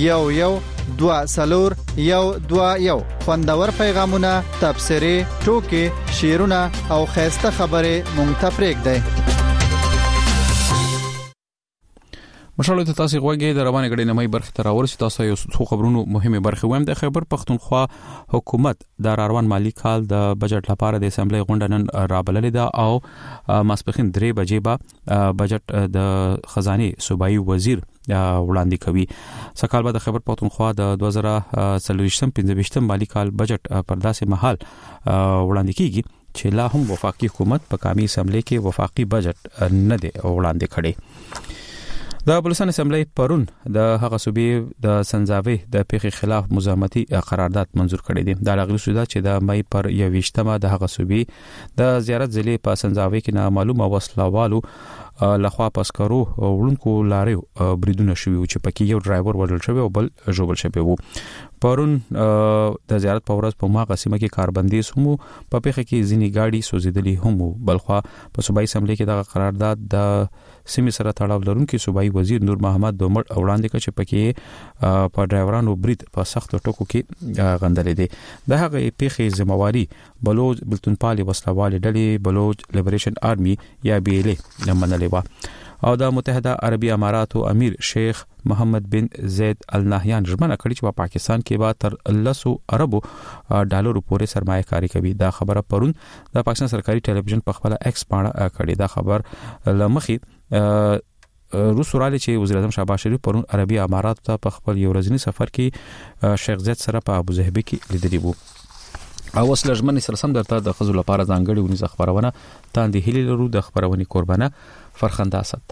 11 2 خوندور پیغامونه تبصره ټوکي شعرونه او خاصه خبره مونږ ته پرېږدئ. مشالو ته تاسو غوږی د روانه غړي نمای برخه تر اورسي تاسو یو څو خبرونو مهمه برخه وایم. د خیبر پختونخوا حکومت د روان مالی کال د بجټ لپاره د اسمبلی غونډه نن رابللې ده او ماسپخین 3 بجې به بجټ د خزانه صوبایي وزیر وړاندې کوي. سکهال به د خیبر پختونخوا د 2023-25 مالی کال بجټ پر داسې مهال وړاندې کیږي چې لا هم وفاقي حکومت په قومي اسمبلی کې وفاقي بجټ نه دی وړاندې کړي. د بلوچستان اسمبلی پرون د هغه صوبې د سنځاوي د پیښې خلاف مزاحمتي قرارداد منزور کړی دی. دا لغړی شو چې د مې پر 21مه د هغه صوبې د زیارت ضلع په سنځاوي کې نامعلومه وسلوالو لخوا پسکرو وړونکو لاریو بریدونه شوی چې پکې یو ډرایور وژل شوی او بل ژوبل شوی وو. پرون د زیارت په ورځ په ما قسمه کې کاربندیز هم په پیښه کې ځینی گاډي سوزیدلی هم بلخوا په صوبایي اسمبلی کې د قرارداد د سیمې سره تړاو لرونکي صوبایي وزیر نور محمد دومړ وړاندې کړ چې پکې په ډرایورانو برید په سخت ټکو کې غندلې دي. د هغه پیښې ذمہواری بلوچ بلتونپالي وسلوال ډلې بلوچ لیبریشن آرمي یا BLA منلې و او د متحده عربي اماراتو امیر شیخ محمد بن زید ال نهیان ژمنه کړې چې په پاکستان کې به تر 100 اربو ډالرو پورې سرمایه کاری کوي. دا خبره پرون د پاکستان سرکاري ټلویزیون په خپل ایکس باندې کړې. دا خبر لمخي روس وراله چې وزیر اعظم شهباز شریف پرون عربي امارات ته په خپل یو ورځنی سفر کې شیخ زید سره په ابوظبي کې لیدلی وو. او وسله ژمنې سره سم درته د خزو لپاره ځانګړي ونیزه خبرونه تاندې هلي لرو. د خبرونې قربانه فرخنده اسد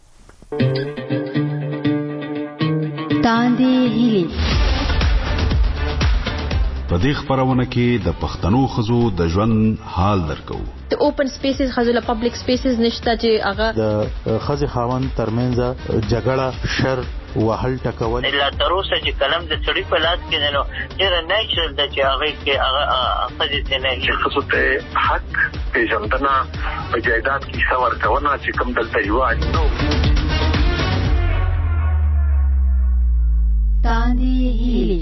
تاندې هلي په دې خبرونه کې د پښتنو خزو د ژوند حال درکو. د اوپن سپیسز خزو له پبلک سپیسز نشته چې هغه د خزي خاوند ترمنځ جګړه شر وهل ټکول الا تروسه چې کلم د سړي په لاس کې نو ډېر نیچرل د چې هغه کې هغه خزي ته نه چې خصوص ته حق پیژندنه په جایداد کې څور کونه چې کوم دلته یو اړتو تاندې هلي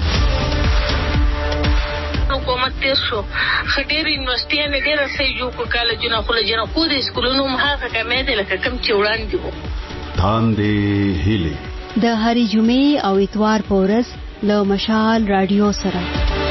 حکومت تیر شو خډیر یونیورسيټي ډېر صحیح جوړ کالجونه خلجونه خو د سکولونو هغه کمې دي لکه کوم چې وړاندې وو. تاندې هلي د هری جمعې او اتوار په ورځ له مشال رادیو سره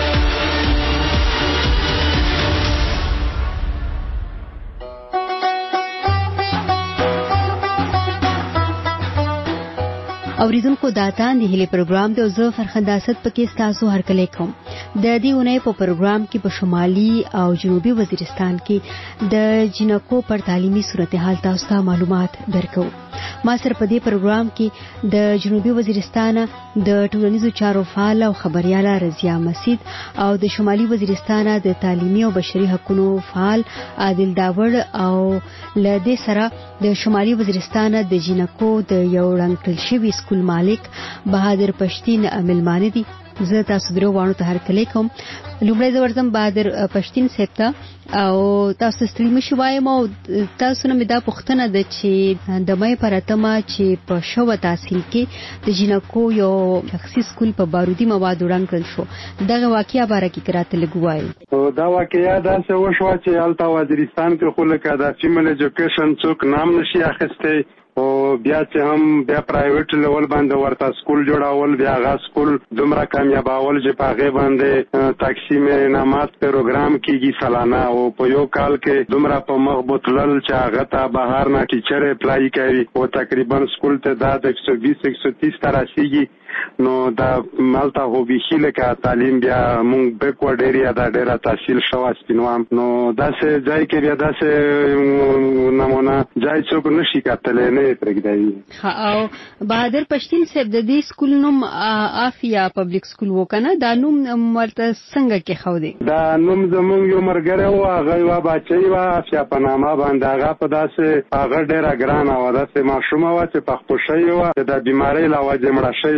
اوریدونکو داتان د هلي پروګرام د زو فرخنداست پکې تاسو هر کله کوم د دې اونۍ په پروګرام کې په شمالي او جنوبي وزیرستان کې د جنکو پر تعلیمي صورتحال تاسو ته معلومات درکو. ما سره په دې پروګرام کې د جنوبي وزیرستان د ټولنیزو چارو فعال او خبرياله رضیا مسید او د شمالي وزیرستان د تعلیمي او بشري حقوقو فعال عادل داوړ او لدې سره د شمالي وزیرستان د جنکو د یو رنګل شوی سکول مالک بهادر پښتين ملمانه دي. زه تاسو درو وانه ته هر کله کوم. لومړی زورزم بهادر پښتين سپتا او تاسو ستړي مشوای مو تاسو نه مې دا پوښتنه ده چې د مې پراتما چې په شو تحصیل کې د جنکو یو شخصي سکول په بارودي مواد وړاندې شو. دغه واقعیا باره کې کراته لګوای. دا واقعیا دا څه وشو چې التا وزیرستان کې خلک دا فیمل ایجوکیشن څوک نام نشي اخیسته او بیا چې هم بیا پرایویټ لیول باندې ورته سکول جوړاول بیا غا سکول دومره کامیابول چې په هغه باندې تقسیم انعامات پروګرام کیږي سالانه او په یو کال کې دومره په مخ بوتلل چې هغه ته بهر نه ټیچر اپلای کوي او تقریبا سکول ته دا 120-130 تر رسیدي. نو دا مالته هو به خله کا تعلیم بیا مونږ بیکورډ ایریا دا ډیره تحصیل شو اسپینوام. نو دا سه ځای کې بیا دا سه نمونه ځای څوک نشي کتلې نه پرګدای. او بهادر پښتين صاحب د دې سکول نوم افیا پبلک سکول وکنه دا نوم مرته څنګه کې خو دی؟ دا نوم زمونږ یو مرګره و هغه وا بچي وا افیا په نامه باندې هغه په داسه هغه ډیره ګرانه و داسه ماشومه و چې په خوشي و د بیماری لا وجه مړه شي و یا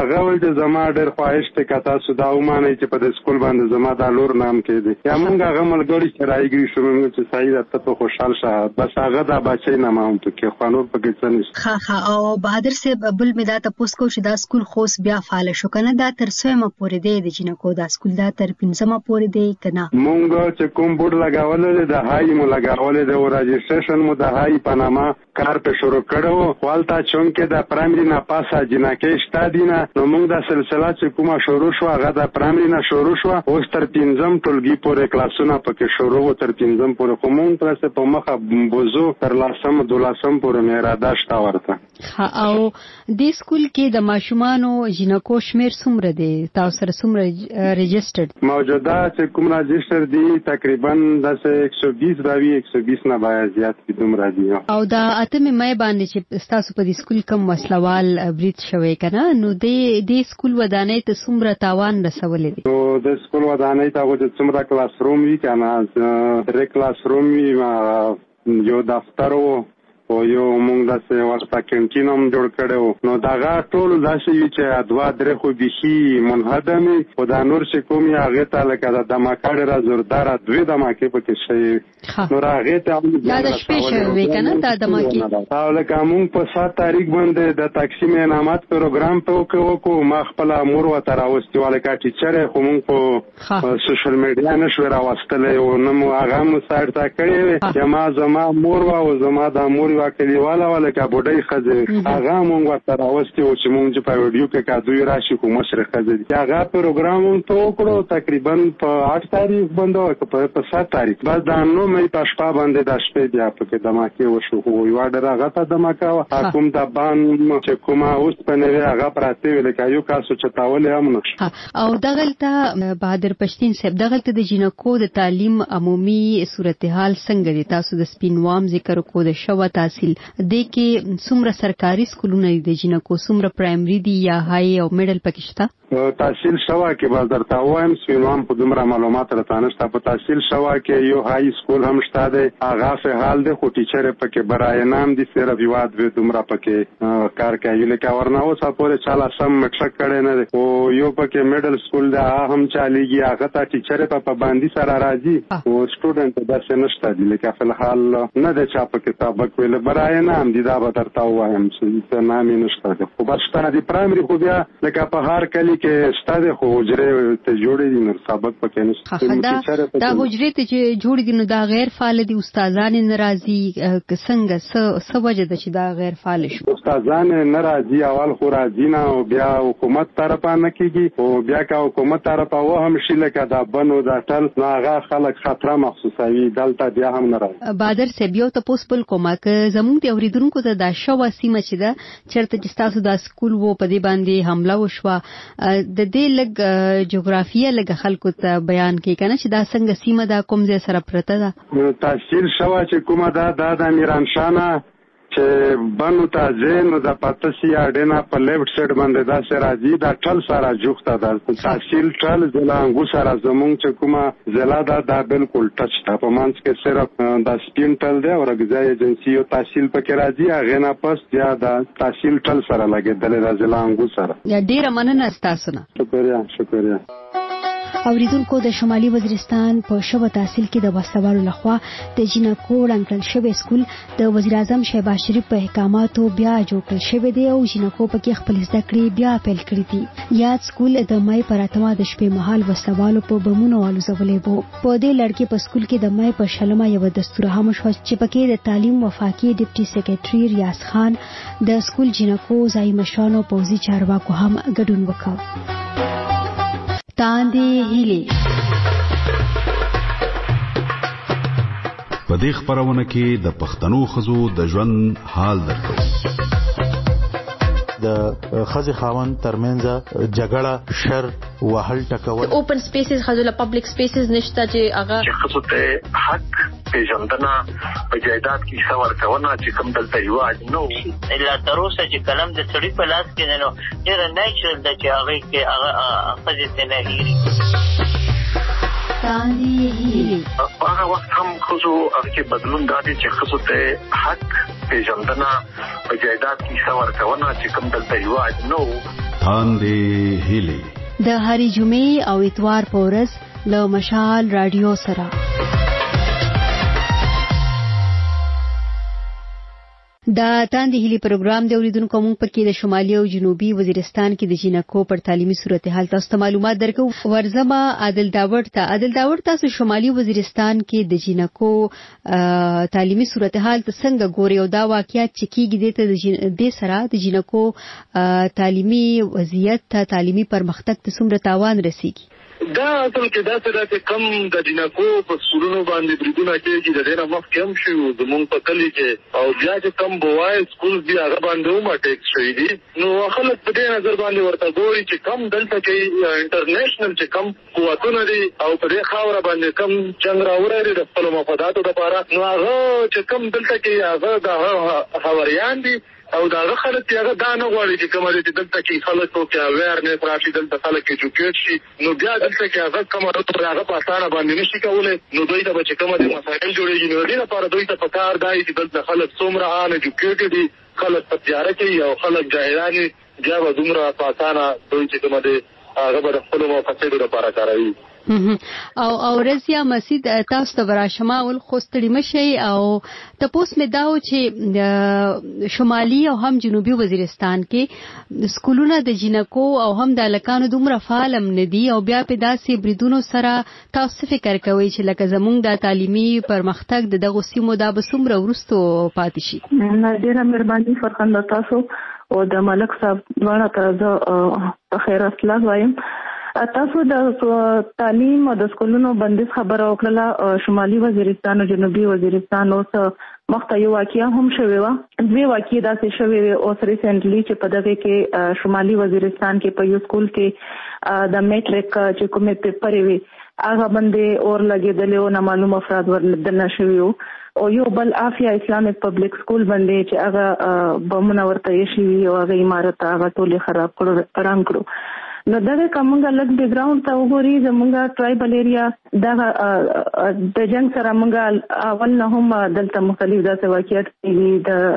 هغه ول چې زما ډېر خواهش ته کتا سودا ومانه چې په دې سکول باندې زما د لور نام کېږي یا موږ هغه ملګری چې راځي شو موږ چې سعید ته خوشحال شه بس هغه د بچی نام هم ته کې خوانور پکې څه نشته. ها او بهادر صاحب بل می دا تاسو کو چې دا سکول خوس بیا فعال شو کنه دا تر سومه پورې دی د جنکو دا سکول دا تر 15مه پورې دی کنه موږ چې کوم بورډ لگاول د هاي مو لگاول د رجسټریشن مو د هاي پنامه کار په شروع کړو خپلتا چونکه د پرایمري نه پاسه جنکه شتا دینه نو موږ د سلسله چې کومه شروع شو هغه د پرایمري نه شروع شو اوس تر 5م ټولګي پورې کلاسونه پکې شروع و تر 5م پورې کوم تر څه په مخه بوزو تر لاسم دولاسم پورې مې را داشتا ورته. او د سکول کې د ماشومانو جنکو شمیر څومره دی تاسو سره څومره ريجسترډ موجوده چې کوم ريجستر دی تقریبا د 120 راوي 120 نه باید زیات دي دومره دي. او دا اتمه مې باندې چې تاسو په دې سکول کوم مسلوال بریټ شوی کنه نو د سکول ودانۍ ته څومره تاوان رسولې دي؟ نو د سکول ودانۍ ته چې څومره کلاس روم وی کنه درې کلاس روم وی یو دفتر وو او یو موږ د ورته کینټین هم جوړ کړو نو دا ټول داسې وی چې دوا درې خو بيخي منهدمي او دا نور چې کوم یا هغه ته لکه د ماکاډ را زوردار دوی د ماکې پکې شي نو هغه ته دا د شپې وی کنه دا د ماکې او لکه موږ په 7 تاریخ باندې د تقسیم انعامات پروګرام په وکړو ما خپل امور وته راوستي ولکه ټیچر خو موږ په سوشل میډیا نشو راوستلې او نو هغه مو سایت تا کړی چې زما مور او زما د مور کلیواله ولکه بډای خزه هغه مونږ ورته راوستي او چې مونږ په ویډیو کې کادوی راشي کوم مشر خزه دي هغه پروګرام ته وکړو تقریبا په 8 تاریخ باندې په 7 تاریخ بس دا نو مې په شپه باندې د شپې بیا په کې دماکه وشو خو یو ډېر هغه ته دماکه کوم د بان چې کومه اوس په نوې هغه پراته ویل کې یو کاسو چې تاول هم نشته او دغلته بهادر پښتين صاحب دغلته د جنکو د تعلیم عمومي صورتحال څنګه دي تاسو د سپینوام ذکر کو د شوه تحصیل د کې څومره سرکاري سکولونه دي د جنکو څومره پرایمري دي یا هاي او میډل پکې شته تحصیل شوا کې باز درته وایم سپینوام په دومره معلومات راته نشته په تحصیل شوا کې یو هاي سکول هم شته دی هغه په حال دی خو ټیچر پکې برای نام دي صرف یواد به دومره پکې کار کوي لکه ورنه اوس په چاله سم مټک کړي نه دی او یو پکې میډل سکول دی هم چاليږي هغه ته ټیچر په پابندي سره راځي او سټوډنټ داسې نشته دي لکه په حال نه د چا په کتابک ویل برای نام دي دا به درته وایم چې نام نشته خو بس ستاره دی پرایمري خو بیا لکه په هر کلی کې ستاره خو حجره ته جوړې دي نو سبق پکې نشته دا حجره ته چې جوړې دي نو دا غیر فعال دي استادان ناراضي څنګه څه وجه ده چې دا غیر فعال شو استادان ناراضي اول خو راځي نه او بیا حکومت طرفه نه کیږي او بیا که حکومت طرفه و هم شي لکه دا بنو دا ټل هغه خلک خطر محسوسوي دلته بیا هم ناراضي بادر سبيو ته پوسپل کومه ک زموږ د اوریدونکو ته دا شو سیمه چې دا چرته چې تاسو دا سکول وو په دې باندې حمله وشوه د دې لګ جغرافیه لګ خلکو ته بیان کې کنه چې دا څنګه سیمه دا کوم ځای سره پرته ده تحصیل شوا چې کومه دا د میران شانه چې بنو تازه نو د پاتسي اډینا په لیفټ سایډ باندې دا سره راځي دا ټل سره جوخته ده تحصیل ټل زلانګو سره زمونږ چې کومه زلا دا بالکل ټچ تا په مانس کې صرف دا سپین ټل دی او رګځای ایجنسی او تحصیل پکې راځي هغه نه پس یا دا تحصیل ټل سره لګیدل د زلانګو سره یا ډیره مننه تاسو نه شکریا اوریدونکو د شمالي وزیرستان په شوه تحصیل کې د وسوالو لخوا د جنکو رنګل شوی سکول د وزیر اعظم شهباز شریف په احکاماتو بیا جوړ کړل شوی دی او جنکو پکې خپل زده کړې بیا پیل کړې دي یاد سکول د مې پر اتمه د شپې مهال وسوالو په بمونو والوزولې وو په دې لړ کې په سکول کې د مې په شلمه یو دستور هم شو چې پکې د تعلیم وفاقي ډیپټي سیکریټري ریاض خان د سکول جنکو ځای مشرانو پوزي چارواکو هم ګډون وکړ تاندې هیلې په دې خبرونه کې د پښتنو خزو د ژوند حال درکو د خزي خاوند ترمنځ جګړه شر وهل ټکول اوپن سپیسز خزو پبلک سپیسز نشته چې هغه خزو ته حق پیژندنه په جایداد کې څور کونه چې کوم دلته یو نو الا تر اوسه چې کلم د سړي په لاس کې نه ډیر نیچرل د چې هغه کې هغه خزه نه هیري هغه وخت هم خزو هغه بدلون دادي چې خزو ته حق پیژندنه په جایداد کې څور کونه چې کوم دلته یو نو تاندې هیلې د هری جمعې او اتوار په ورځ له مشال رادیو سره دا تاندې هیلې پروګرام د اوریدونکو مونږ پکې د شمالي او جنوبي وزیرستان کې د جنکو پر تعلیمي صورتحال تاسو ته معلومات درکو. ورزما عادل داوړ تاسو شمالي وزیرستان کې د جنکو تعلیمي صورتحال څنګه ګوري او دا واقعیت چې کیږي د سره د جنکو تعلیمي وضعیت ته تعلیمي پرمختګ ته څومره تاوان رسیږي؟ دا اصل کې دا څه ده کم د جنکو په سکولونو باندې بریدونه کېږي د ډېر مخ کم شو زمونږ په کلی کې او بیا چې کم بوای سکول دی هغه باندې هم اٹیک شوی دي نو خلک په دې نظر باندې ورته ګوري چې کم دلته کې انټرنیشنل چې کم قوتونه دي او په دې خاوره باندې کم جنگ راوړي د خپل مفاداتو لپاره نو هغه چې کم دلته کې هغه د حواریان دي او دا خلک چې هغه دا نه غواړي چې کومه دې دلته کې خلک او کې اویرنس راشي دلته خلک ایجوکیټ شي نو بیا دلته کې هغه کومه هغه په اسانه باندې نشي کولای نو دوی ته چې کومه دې مسایل جوړېږي نو دې لپاره دوی ته پکار دی چې دلته خلک څومره ان ایجوکیټ دي خلک په تجارت کې او خلک جاهلان بیا دومره په اسانه دوی چې کومه دې هغه به خپل مقاصد لپاره کاروي او رضیا مسجد تاسو ته براشماول خوستړی مشي او تاسو مې داو چې شمالي او هم جنوبي وزیرستان کې سکولونه د جنکو او هم د لکانو دومره فعالم ندي او بیا په داسې بریدونو سره تاسو فکر کوئ چې لکه زمونږ د تعلیمي پرمختګ د دغه سیمو د بسومره ورستو پاتې شي؟ ډیره مهرباني فرخنده تاسو او د ملک صاحب دواړه ته په خیر اصلاح وایم. تاسو د تعلیم او د سکولونو بندیز خبره وکړه شمالي وزیرستان او جنوبي وزیرستان اوس مخته یو واقعیا هم شوی و دوی واقعیا داسې شوی و اوس ریسنټلی چې په دغه کې شمالي وزیرستان کې په یو سکول کې د میټریک چې کومه پیپر وی هغه باندې اور لګیدل او نامعلوم افراد ورلدل شوی او یو بل افیا اسلامیک پبلک سکول باندې چې هغه بمونه ورته شي او هغه عمارت هغه ټول خراب کړو رنگ کړو نو دغه کومه لګ بیک گراوند ته وګوري زمونږه ټرایبل ایریا د جنگ سره موږ اول نه هم دلته مختلف داسې واقعیت دي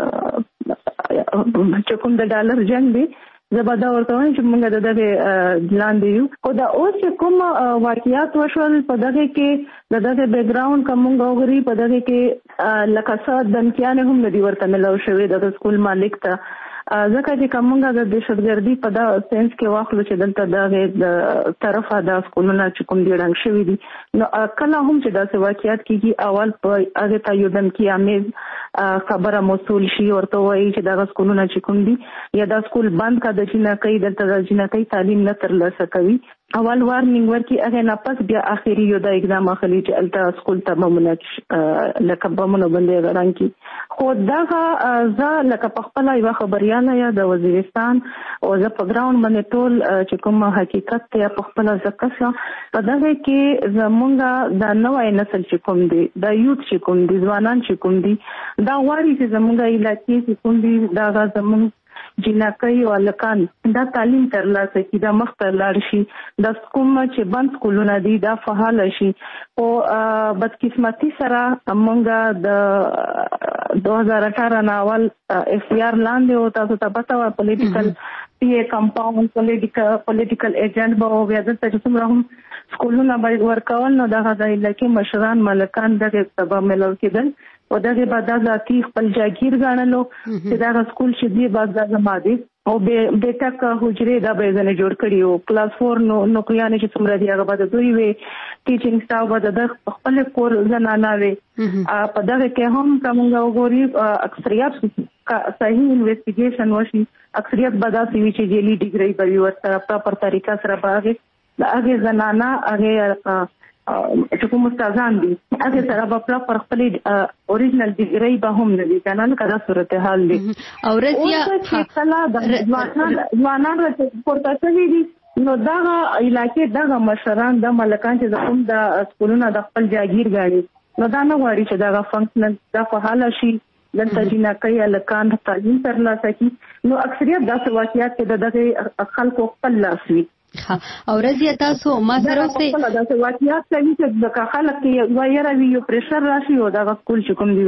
د کوم د ډالر جنگ دی زبدا ورته چې موږ دغه لاندې یو او دا اوس کوم واقعیت وشول په دغه کې دغه بیک گراوند کوم وګوري په دغه کې لکه څه دمکیانه هم ندي ورته ملو شوی د سکول مالک ته ځکه چې کومه د دهشتګردي په دا سنس کې واخلو چې دلته د طرفه د سکولونو چې کوم دی رنګ شوی دي نو کله هم چې دا واقعیت کیږي اول په هغه ته یو دم کې امیز خبره مسول شي ورته وایي چې دا سکولونه چې کوم دي یا دا سکول بند کا د جنکۍ دلته د جنکۍ تعلیم نه ترلاسه کوي اول وارنینګ ورکی هغه نه پس بیا اخیری یو د اگزام اخلي چې الته سکول ته بمونه لکه بمونه باندې رانکی خو دا ز لکه په خپل یو خبرياله یا د وزیرستان او ز په ګراوند باندې ټول چې کوم حقیقت ته په خپل ځکه په دغه کې زمونږه د نوې نسل چې کوم دي د یوت چې کوم دي ځوانان چې کوم دي دا واري چې زمونږه علاقې چې کوم دي دا زمونږ جنکۍ او لکان دا تعلیم ترلاسه کی دا مخ ته لاړ شي د کوم چې بند سکولونه دي دا فعال شي او بدقسمتي سره موږ د 2018 ناول اف آر لاندې او تاسو ته پتا و پولیټیکل پی کمپاوند پولیټیکل ایجنټ به او بیا د څومره هم سکولونه باید ورکول نو دا غځای لکه مشران ملکان دغه سبب ملو کېدل او دغه بعد ذاتی خپل جاگیر غاڼلو چې دا سکول چې دی باز د زمادي او به تک حجره دا به نه جوړ کړی او کلاس 4 نو کلیانې چې څومره دی هغه بعد دوی وی ټیچینګ سټاف بعد د خپل کور زنانه وی په دغه کې هم کومه وګوري اکثریت صحیح انویسټیګیشن وشي اکثریت بعد سی وی چې جیلی ډیګری به ورته پراپر طریقه سره باغ د هغه زنانه هغه چې کوم استادان دي هغه سره په پر خپل اوریجنل ډیګری به هم نه دي کنه کدا صورتحال دي او رضیا کله د ځوانان ورته کوي دي نو دا علاقې دغه مشران د ملکان چې کوم د سکولونو د خپل جاگیر غاړي نو دا نه غواړي چې دا فنکشنل دا فعال شي دلته جنکۍ لکان تعلیم ترلاسه کی نو اکثریت د واقعیت کې دغه خلکو خپل لاس وي او رضیا تاسو ما سره اوسه دا واقعیت کوي چې د خلک یو یو پریشر راشي او دا سکول چې کوم دی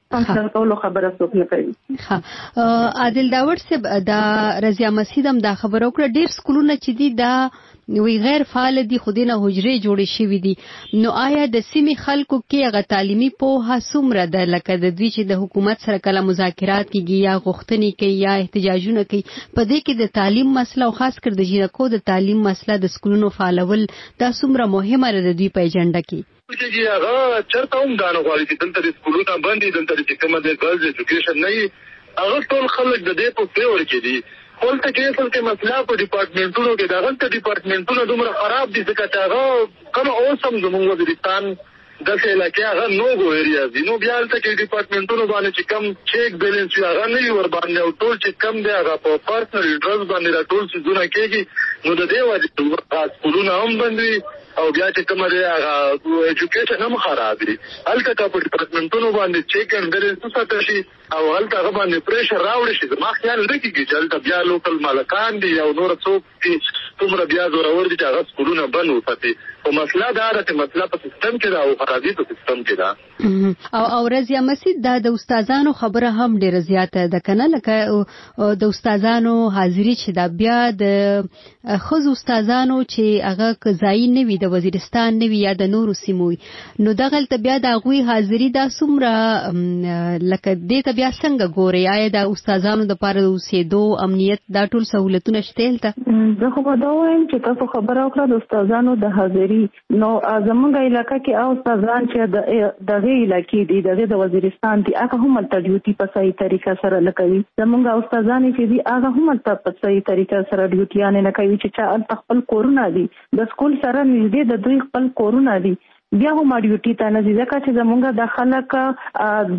فنکشن کولو خبره څوک نه کوي. عادل داور صاحب دا رضیا مسجد هم دا خبره وکړه ډیر سکولونه چې دي دا وی غیر فعال دي خو دینه حجرې جوړې شوې دي نو آیا د سیمې خلکو کې هغه تعلیمي پوهه څومره ده لکه د دوی چې د حکومت سره کله مذاکرات کیږي یا غوښتنې کوي یا احتجاجونه کوي په دې کې د تعلیم مسله او خاص کر د جنکو د تعلیم مسله د سکولونو فعالول دا څومره مهمه ده د دوی په ایجنډا کې چې هغه چرته هم دا نه غواړي چې دلته سکولونه باندې دلته چې کومه د ګرلز ایجوکیشن نه هغه ټول خلک د دې په فیور کې دي ولته کې اصل کې مسله په ډپارټمنټونو کې دا غلطه ډپارټمنټونه دومره خراب دي ځکه هغه کوم اوسم زموږ وزیرستان د څه علاقې هغه نو ایریا دي نو بیا ته کې ډپارټمنټونو باندې چې کم چیک بیلنس هغه نه ور باندې او ټول چې کم دی هغه په پرسنل انټرست باندې راټول څه نه کېږي نو د دې وجه سکولونه هم بندوي او بیا چې کومه دی هغه ایجوکیشن هم خراب دي هلته په ډپارټمنټونو باندې چیک اینڈ بیلنس څه شي او هلته هغه باندې پریشر راوړي شي ما خیال لري چې هلته بیا لوکل مالکان دي او نور څوک چې څومره بیا زورور دي چې هغه سکولونه بند وساتي او مسله دا ده چې مسله په سیستم کې دا او خرابي په سیستم کې ده او رضیا مسجد د استادانو خبره هم ډیره زیاته ده کنه لکه د استادانو حاضری چې دا بیا د خود استادانو چې هغه قضایي نه وي د وزیرستان نه وي یا د نورو سیمو نو دغلت بیا د غوي حاضری دا څومره لکه دې ته بیا څنګه ګوري آیا د استادانو د لپاره د اوسېدو امنیت دا ټول سہولتونه شته ته زه خو دا وایم چې تاسو خبره وکړه د استادانو د حاضری نو زمونږ علاقې کې او استادان چې دغه علاقې دي د وزیرستان دي هغه هم تل ډیوټي په صحیح طریقه سره لکوي زمونږ استادان چې دي هغه هم تل په صحیح طریقه سره ډیوټیان نه کوي چې چا خپل کورونه دي د سکول سره نږدې د دوی خپل کورونه دي بیا هم ډیوټي ته نه ځي ځکه چې زمونږ د خلک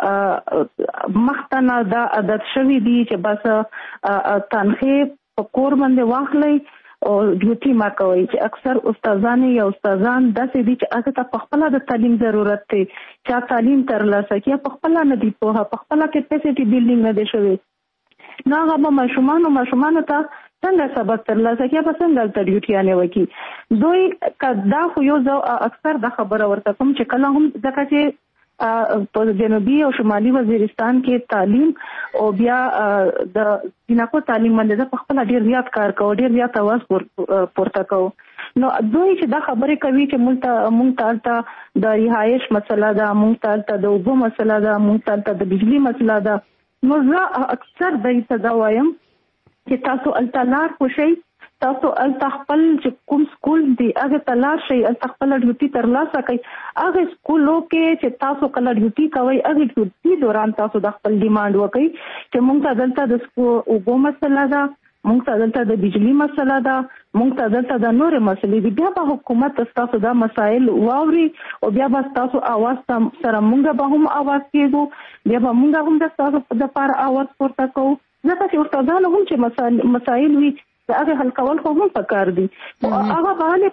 د مختنه د عادت شوی دي چې بس تنخیه په کور باندې واخلي او ډیوټي ما کوي چې اکثر استادان یا استادان داسې دي چې هغه ته په خپل د تعلیم ضرورت دی چې تعلیم ترلاسه کړي په خپل نه دی په خپل کیپاسټي بیلډینګ نه دی شوی نو هغه ماشومان ته څنګه سبق ترلاسه کړي په څنګه د ډیوټي نه وکی دوی کدا خو یو اکثر د خبره ورته کوم چې کله هم ځکه چې په جنوبي او شمالي وزیرستان کې تعلیم او بیا د جنکو تعلیم باندې په خپل ډیر زیات کار کوي ډیر زیات आवाज پورته کوي نو دوی چې دا خبره کوي چې مونږ ته د رهایش مسله ده مونږ ته د اوبو مسله ده مونږ ته د بجلی مسله ده نو زه اکثر د دې وایم چې تاسو التلار خوشي تاسو خپل چې کوم سکول دی هغه تلار شي خپل ډیوټي ترلاسه کوي هغه سکولو کې چې تاسو کله ډیوټي کوي هغه ډیوټي دوران تاسو د خپل ډیماند وکړي چې مونږ ته دلته د اوبو مسله ده مونږ ته دلته د بجلی مسله ده مونږ ته دلته د نور مسلې دي بیا په حکومت تاسو دا مسائل واوري او بیا به تاسو اواز سره مونږ به هم اواز کېږو بیا به مونږ هم د تاسو د لپاره اواز پورته کوو ځکه چې استادانو هم چې مسائل وي هغه حل کول خو هم پکار دي هغه باندې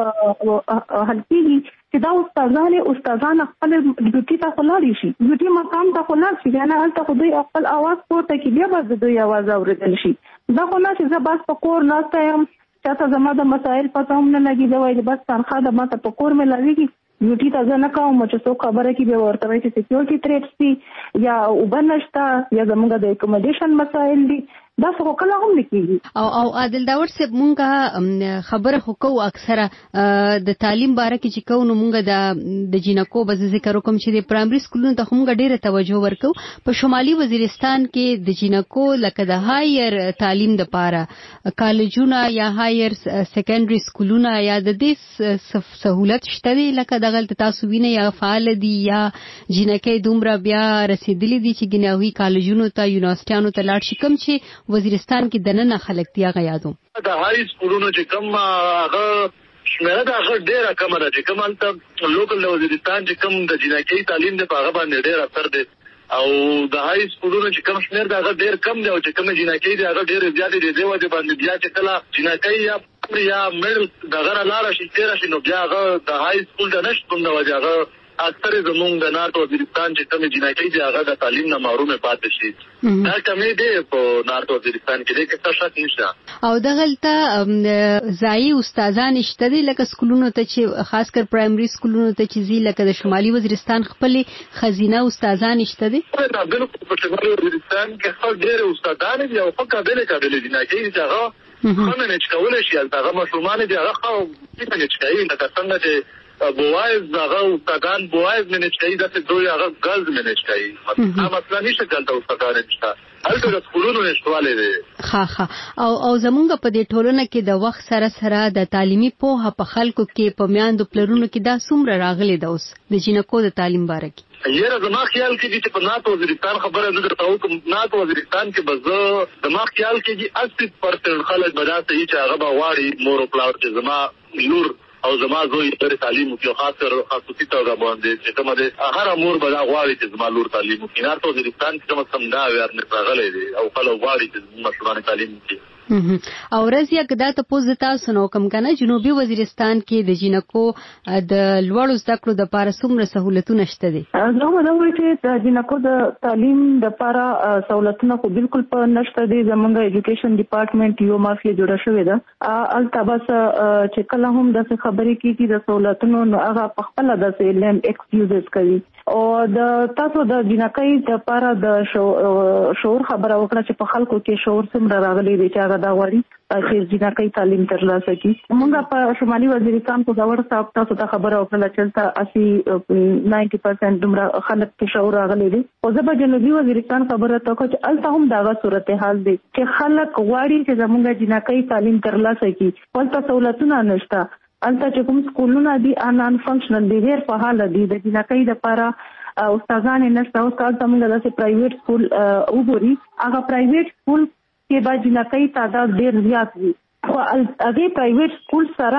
په حل کېږي چې دا استادان خپل ډیوټي ته خلاړي شي ډیوټي مقام ته خلاړ شي نه هلته خو دوی خپل اواز پورته کوي بیا به دوی اواز اوریدل شي دا خو نه چې زه بس په کور ناسته یم چاته زما د مسائل پته هم نه لګي دا وایي بس تنخواه د ماته په کور مې لګي ډیوټي ته زه نه کوم چې څوک خبره کوي به ورته وایي چې سکیورټي تھریټس دي یا اوبه نشته یا زموږ د اکوموډیشن مسائل دي دا څه کله هم نکېږي او عادل داور صاحب مونږه خبره خو کو اکثره د تعلیم باره کې چې کو نو مونږه د جنکو به ذکر وکم چې د پرایمري سکولونو ته هم ډیره توجه ورکو په شمالي وزیرستان کې د جنکو لکه د هایر تعلیم د پاره کالجونه یا هایر سیکنډري سکولونه یا د دې سہولت شته لکه دغه تاسو وینئ یا فعال دي یا جنکې دومره بیا رسیدلې دي چې ګناوي کالجونو ته یونیورسيټانو ته لاړ شي کوم چې وزیرستان کې دننه خلک دی هغه یادو د هاي سکولونو چې کوم هغه شمېره د هغه ډیره کم ده چې کوم انت لوکل وزیرستان چې کوم د جنکۍ تعلیم د هغه باندې ډیر اثر دی او د هاي سکولونو چې کوم شمېر د هغه ډیر کم دی او چې کوم جنکۍ د هغه ډیر زیات دی دی وجه باندې بیا چې کله جنکۍ یا مل د غره لار شي تیر شي نو بیا هغه د هاي سکول د نشټون د وجه هغه اکثر زموږ د نارت وزیرستان چې کوم جنایي دي هغه د تعلیم نه محروم پاتې شي. دا کمې دي په نارت وزیرستان کې کې څه شک نشته. او دغلته ځایي استادان شته دي لکه سکولونو ته چې خاص کر پرایمري سکولونو ته چې زی لکه د شمالي وزیرستان خپل خزینه استادان شته دي. دا بالکل په شمالي وزیرستان کې خپل ډېر استادان دي او په قابل جنایي دي هغه خمن چې کولای شي هغه مشرومان دي هغه خو څنګه چې کوي لکه څنګه چې بوایز هغه استادان بوایز منیج کوي دا چې دوی هغه ګرلز منیج کوي. مثلا نشه دلته استادان نشته هلته د سکولونو نشټواله دي. ها او زمونږ په دې ټولنه کې د وخت سره سره د تعلیمي پوهه په خلکو کې په میاندو پلرونو کې دا څومره راغلي ده اوس د جنکو د تعلیم باره کې. یره زما خیال کې چې په ناتو وزیرستان خبره زه درته وکم ناتو وزیرستان کې بزه زما خیال کې چې 80% خلک بداسه چې هغه غواړي مور او پلار چې زما لور او زما زوی پر تعلیم کې خاصه توګه باندې چې کومه ده هر مور به غواړي چې زما لور تعلیم وکړي. ناتو وزیرستان کې کوم دا ویار نه راغلي دي او خلک غواړي چې مشران تعلیم وکړي. او رضیا کدا ته پوز تاسو نو کم کنه جنوبي وزیرستان کې د جنکو د لوړو زده کړو د لپاره څومره سہولتونه شته دي؟ نو دا وایي چې د جنکو د تعلیم د لپاره سہولتونه خو بالکل په نشته دي. زمونږ ایجوکیشن ډپارټمنټ یو مافیا جوړه شوې ده التباس چې کله هم د خبرې کیږي د سہولتونو نو هغه په خپل د لیم ایکسکیوزز کوي او د تاسو د جنکۍ د لپاره د شعور خبره وکړه چې په خلکو کې شعور څومره راغلي دي چې دا وړي چې جنکۍ تعلیم ترلاسه کړي. موږ په شمالي وزیرستان په داور صاحب تاسو ته خبره وکړه چې 90% دومره خلک کې شعور راغلي دي. او زه په جنوبي وزیرستان خبره ته کوم چې الته هم دا صورتحال دي چې خلک غواړي چې زموږ جنکۍ تعلیم ترلاسه کړي ولته سہولتونه نشته. الته چې کوم سکولونه دي ان فنکشنل دي غیر فعال دي د جنکۍ لپاره استادان نشته. استاد زموږ د پرایویټ سکول وګوري هغه پرایویټ سکول کې با جنکۍ تعداد ډېر زیات وي خو هغه پرایویټ سکول سره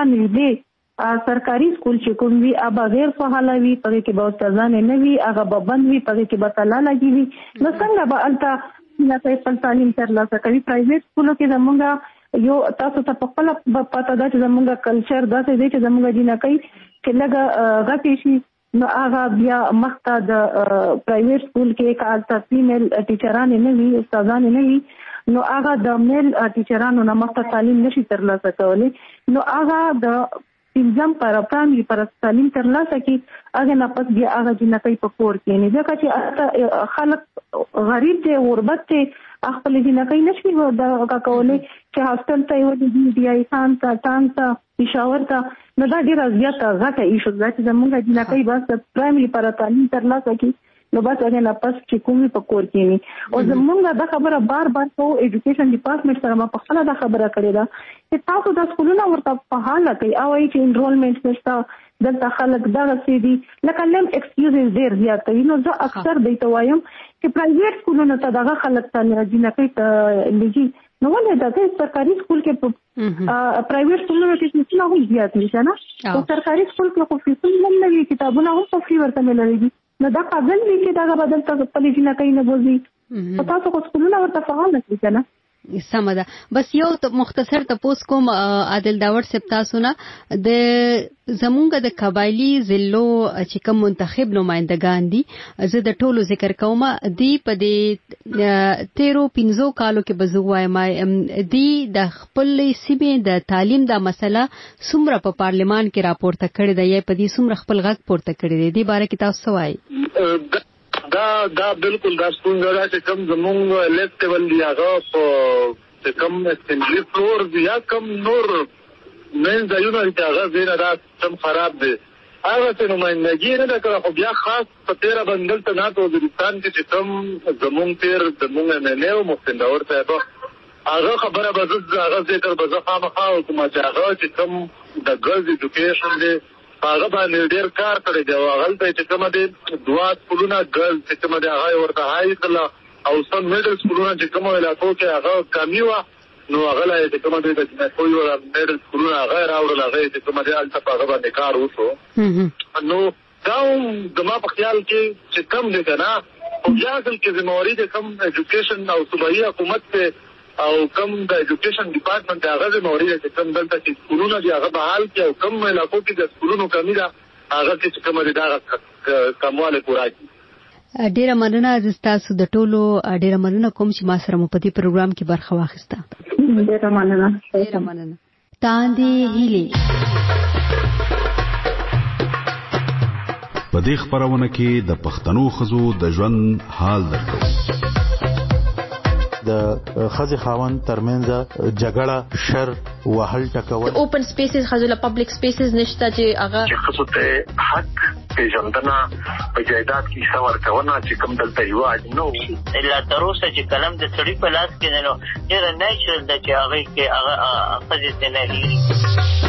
نږدې سرکاري سکول چې کوم وي هغه غیر فعال وي پرې کې به استادان نه وي هغه به بند وي پرې کې به تالا لګي نو څنګه به الته جنکۍ خپل تعلیم ترلاسه کوي. پرایویټ سکولو کې زموږ یو تاسو ته په خپل پته ده چې زموږ کلچر داسې دی چې زموږ جنکۍ چې لږ غټې شي نو هغه بیا مخته د پرایویټ سکول کې کالته فیمیل ټیچران نه وي استادان نه وي نو هغه د میل ټیچرانو نه مخته تعلیم نشي ترلاسه کولی نو هغه د انځم پر پرایمري پر تعلیم ترلاسه کی هغه نه پس بیا هغه جنکۍ په کور کې نه ځکه چې خلک غریب دي غربت دي خپل جنکۍ نشي دا کولی چې هاستل ته یو دی ایسان ته پېښور ته نو دا ډیره زیاته غټه ایشو ده چې زموږ جنکۍ بس پرایمري پر تعلیم ترلاسه کی نو بس هغه نه پس چې کومي په کور کې نه او زمونږ دا خبره بار په ایجوکیشن ډپارټمنټ سره ما په خپل دا خبره کړې ده چې تاسو د سکولونو ورته په حال کې او چې انرولمنت نشته دلته خلک دغه سي دي لکه لم ایکسکیوزز ډیر زیات دي نو زه اکثر دیته وایم چې پرایویټ سکولونو ته دغه خلک ته جنکۍ ته لګي نو ولې دا سرکاري سکول کې پرایویټ سکولونو کې څه نه زیات نشته نه او سرکاري سکول کې خو فیسونه نه لري کتابونه هم په فری ورته ملي نو دا قابل دي چې دا بدل تاسو په لجنه کې نه بوزي او تاسو کو سکولونه ورته فعال نشئ کنه. سم ده. بس یو مختصر تاسو کوم عادل داور صاحب تاسو نه د زمونږ د قبایلی ضلعو چې کوم منتخب نمائندگان دي زه د ټولو ذکر کوم دی په دې 13-15 کالو کې بزوای دی د خپل سیمې د تعلیم د مسله څومره په پارلمان کې راپورته کړی دی په دې څومره خپل غږ پورته کړی دی د باره کې تاسو وایي. دا بالکل دا څنګه دا چې کوم زموږ لیول دی هغه په کوم اسمبلی فلور یا کوم نور مین ځایونه چې هغه زیره دا سم خراب دي هغه څه نمائندګي نه کړو خو بیا خاص په 13 بندل ته ناتو وزیرستان کې چې کوم زموږ تیر زموږ نه نه محسن داور ته هغه خبره به هغه ذکر به خامخا او کوم چې هغه چې کوم د ګرلز ایجوکیشن دی هغه باندې ډېر کار کړی دی او هغه ته چې کومه دي دوا سکولونه ګرلز چې کومه دي هغه ورته هاي کله او سم میډل سکولونه چې کومه علاقو کې هغه کمی و نو هغه لا چې کومه دي چې کوی ور میډل سکولونه هغه راوړل هغه چې کومه دي البته هغه باندې کار وشو نو دا د ما په خیال کې چې کم دي کنه او بیا چې زموږ د کم ایجوکیشن او صوبایي حکومت ته او کم د ایجوکیشن ډپارټمنټ هغه زموږ د کم دلته چې سکولونه دي هغه به حال کې او کم علاقو کې د سکولونو کمی ده هغه چې کومه دا کمواله پورا کی. ډیره مننه از تاسو د ټولو ډیره مننه کوم چې ما سره مو په دې پروګرام کې برخه واخیسته. ډیره مننه. تاندې هیلي په دې خبرونه کې د پښتنو خزو د ژوند حال درکو. د خزي خاوند ترمنځ جګړه شر وهل ټکول اوپن سپیسز خزو پبلک سپیسز نشته چې هغه خصوص ته حق پیژندنه په جایداد کې څور کونه چې کوم دلته یو نو الا تر اوسه چې کلم د سړي په لاس کې نه ډېر نېچرل د چې هغه کې هغه خزي نه لري.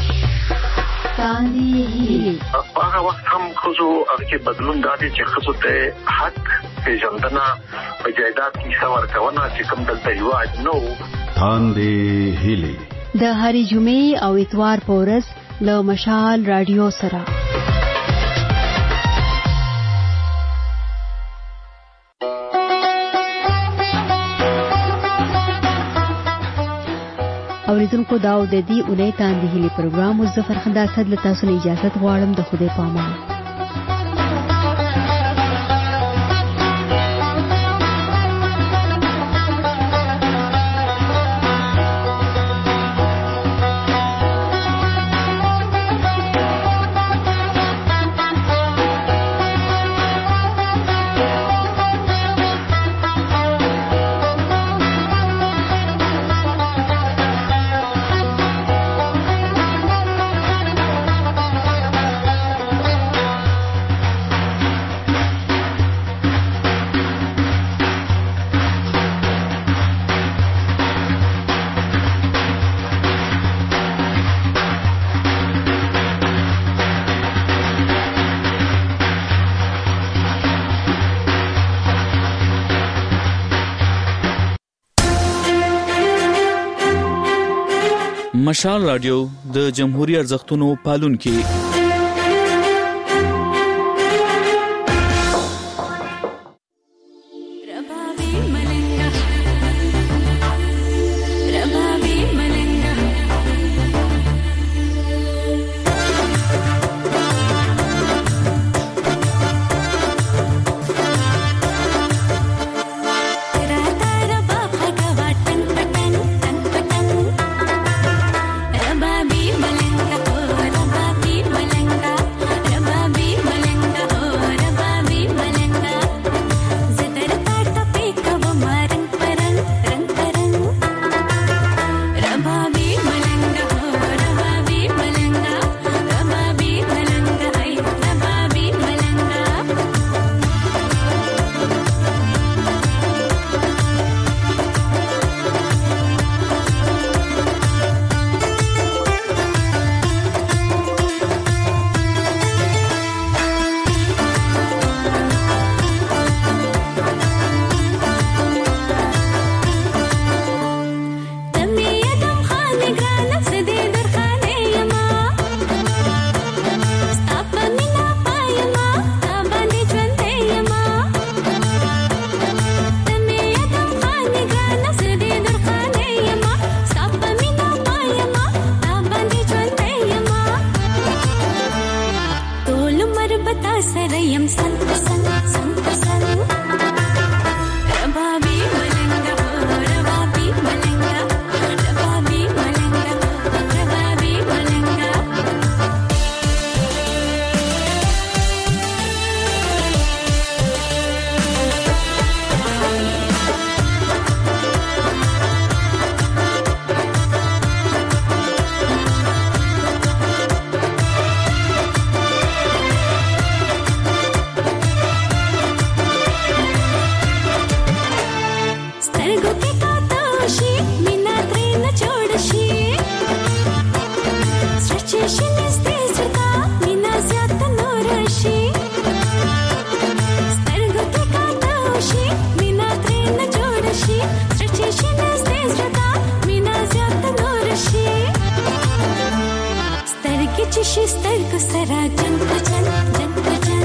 هغه وخت هم خصوص هغه بدلون دادي چې خصوص ته حق پیژندنه په جایداد کې څور کونه چې کوم دلته یو نو تاندې هیلي د هری جمعې او اتوار په ورځ له مشال رادیو سره. اوریدونکو دا د دې اونۍ تاندې هیلي پروګرام مظفر خنداسد له تاسو نه اجازه غواړم. د خدای په امان. مشال رادیو د جمهوریت ارزښتونو پالونکي. چې شستر کو سره جنت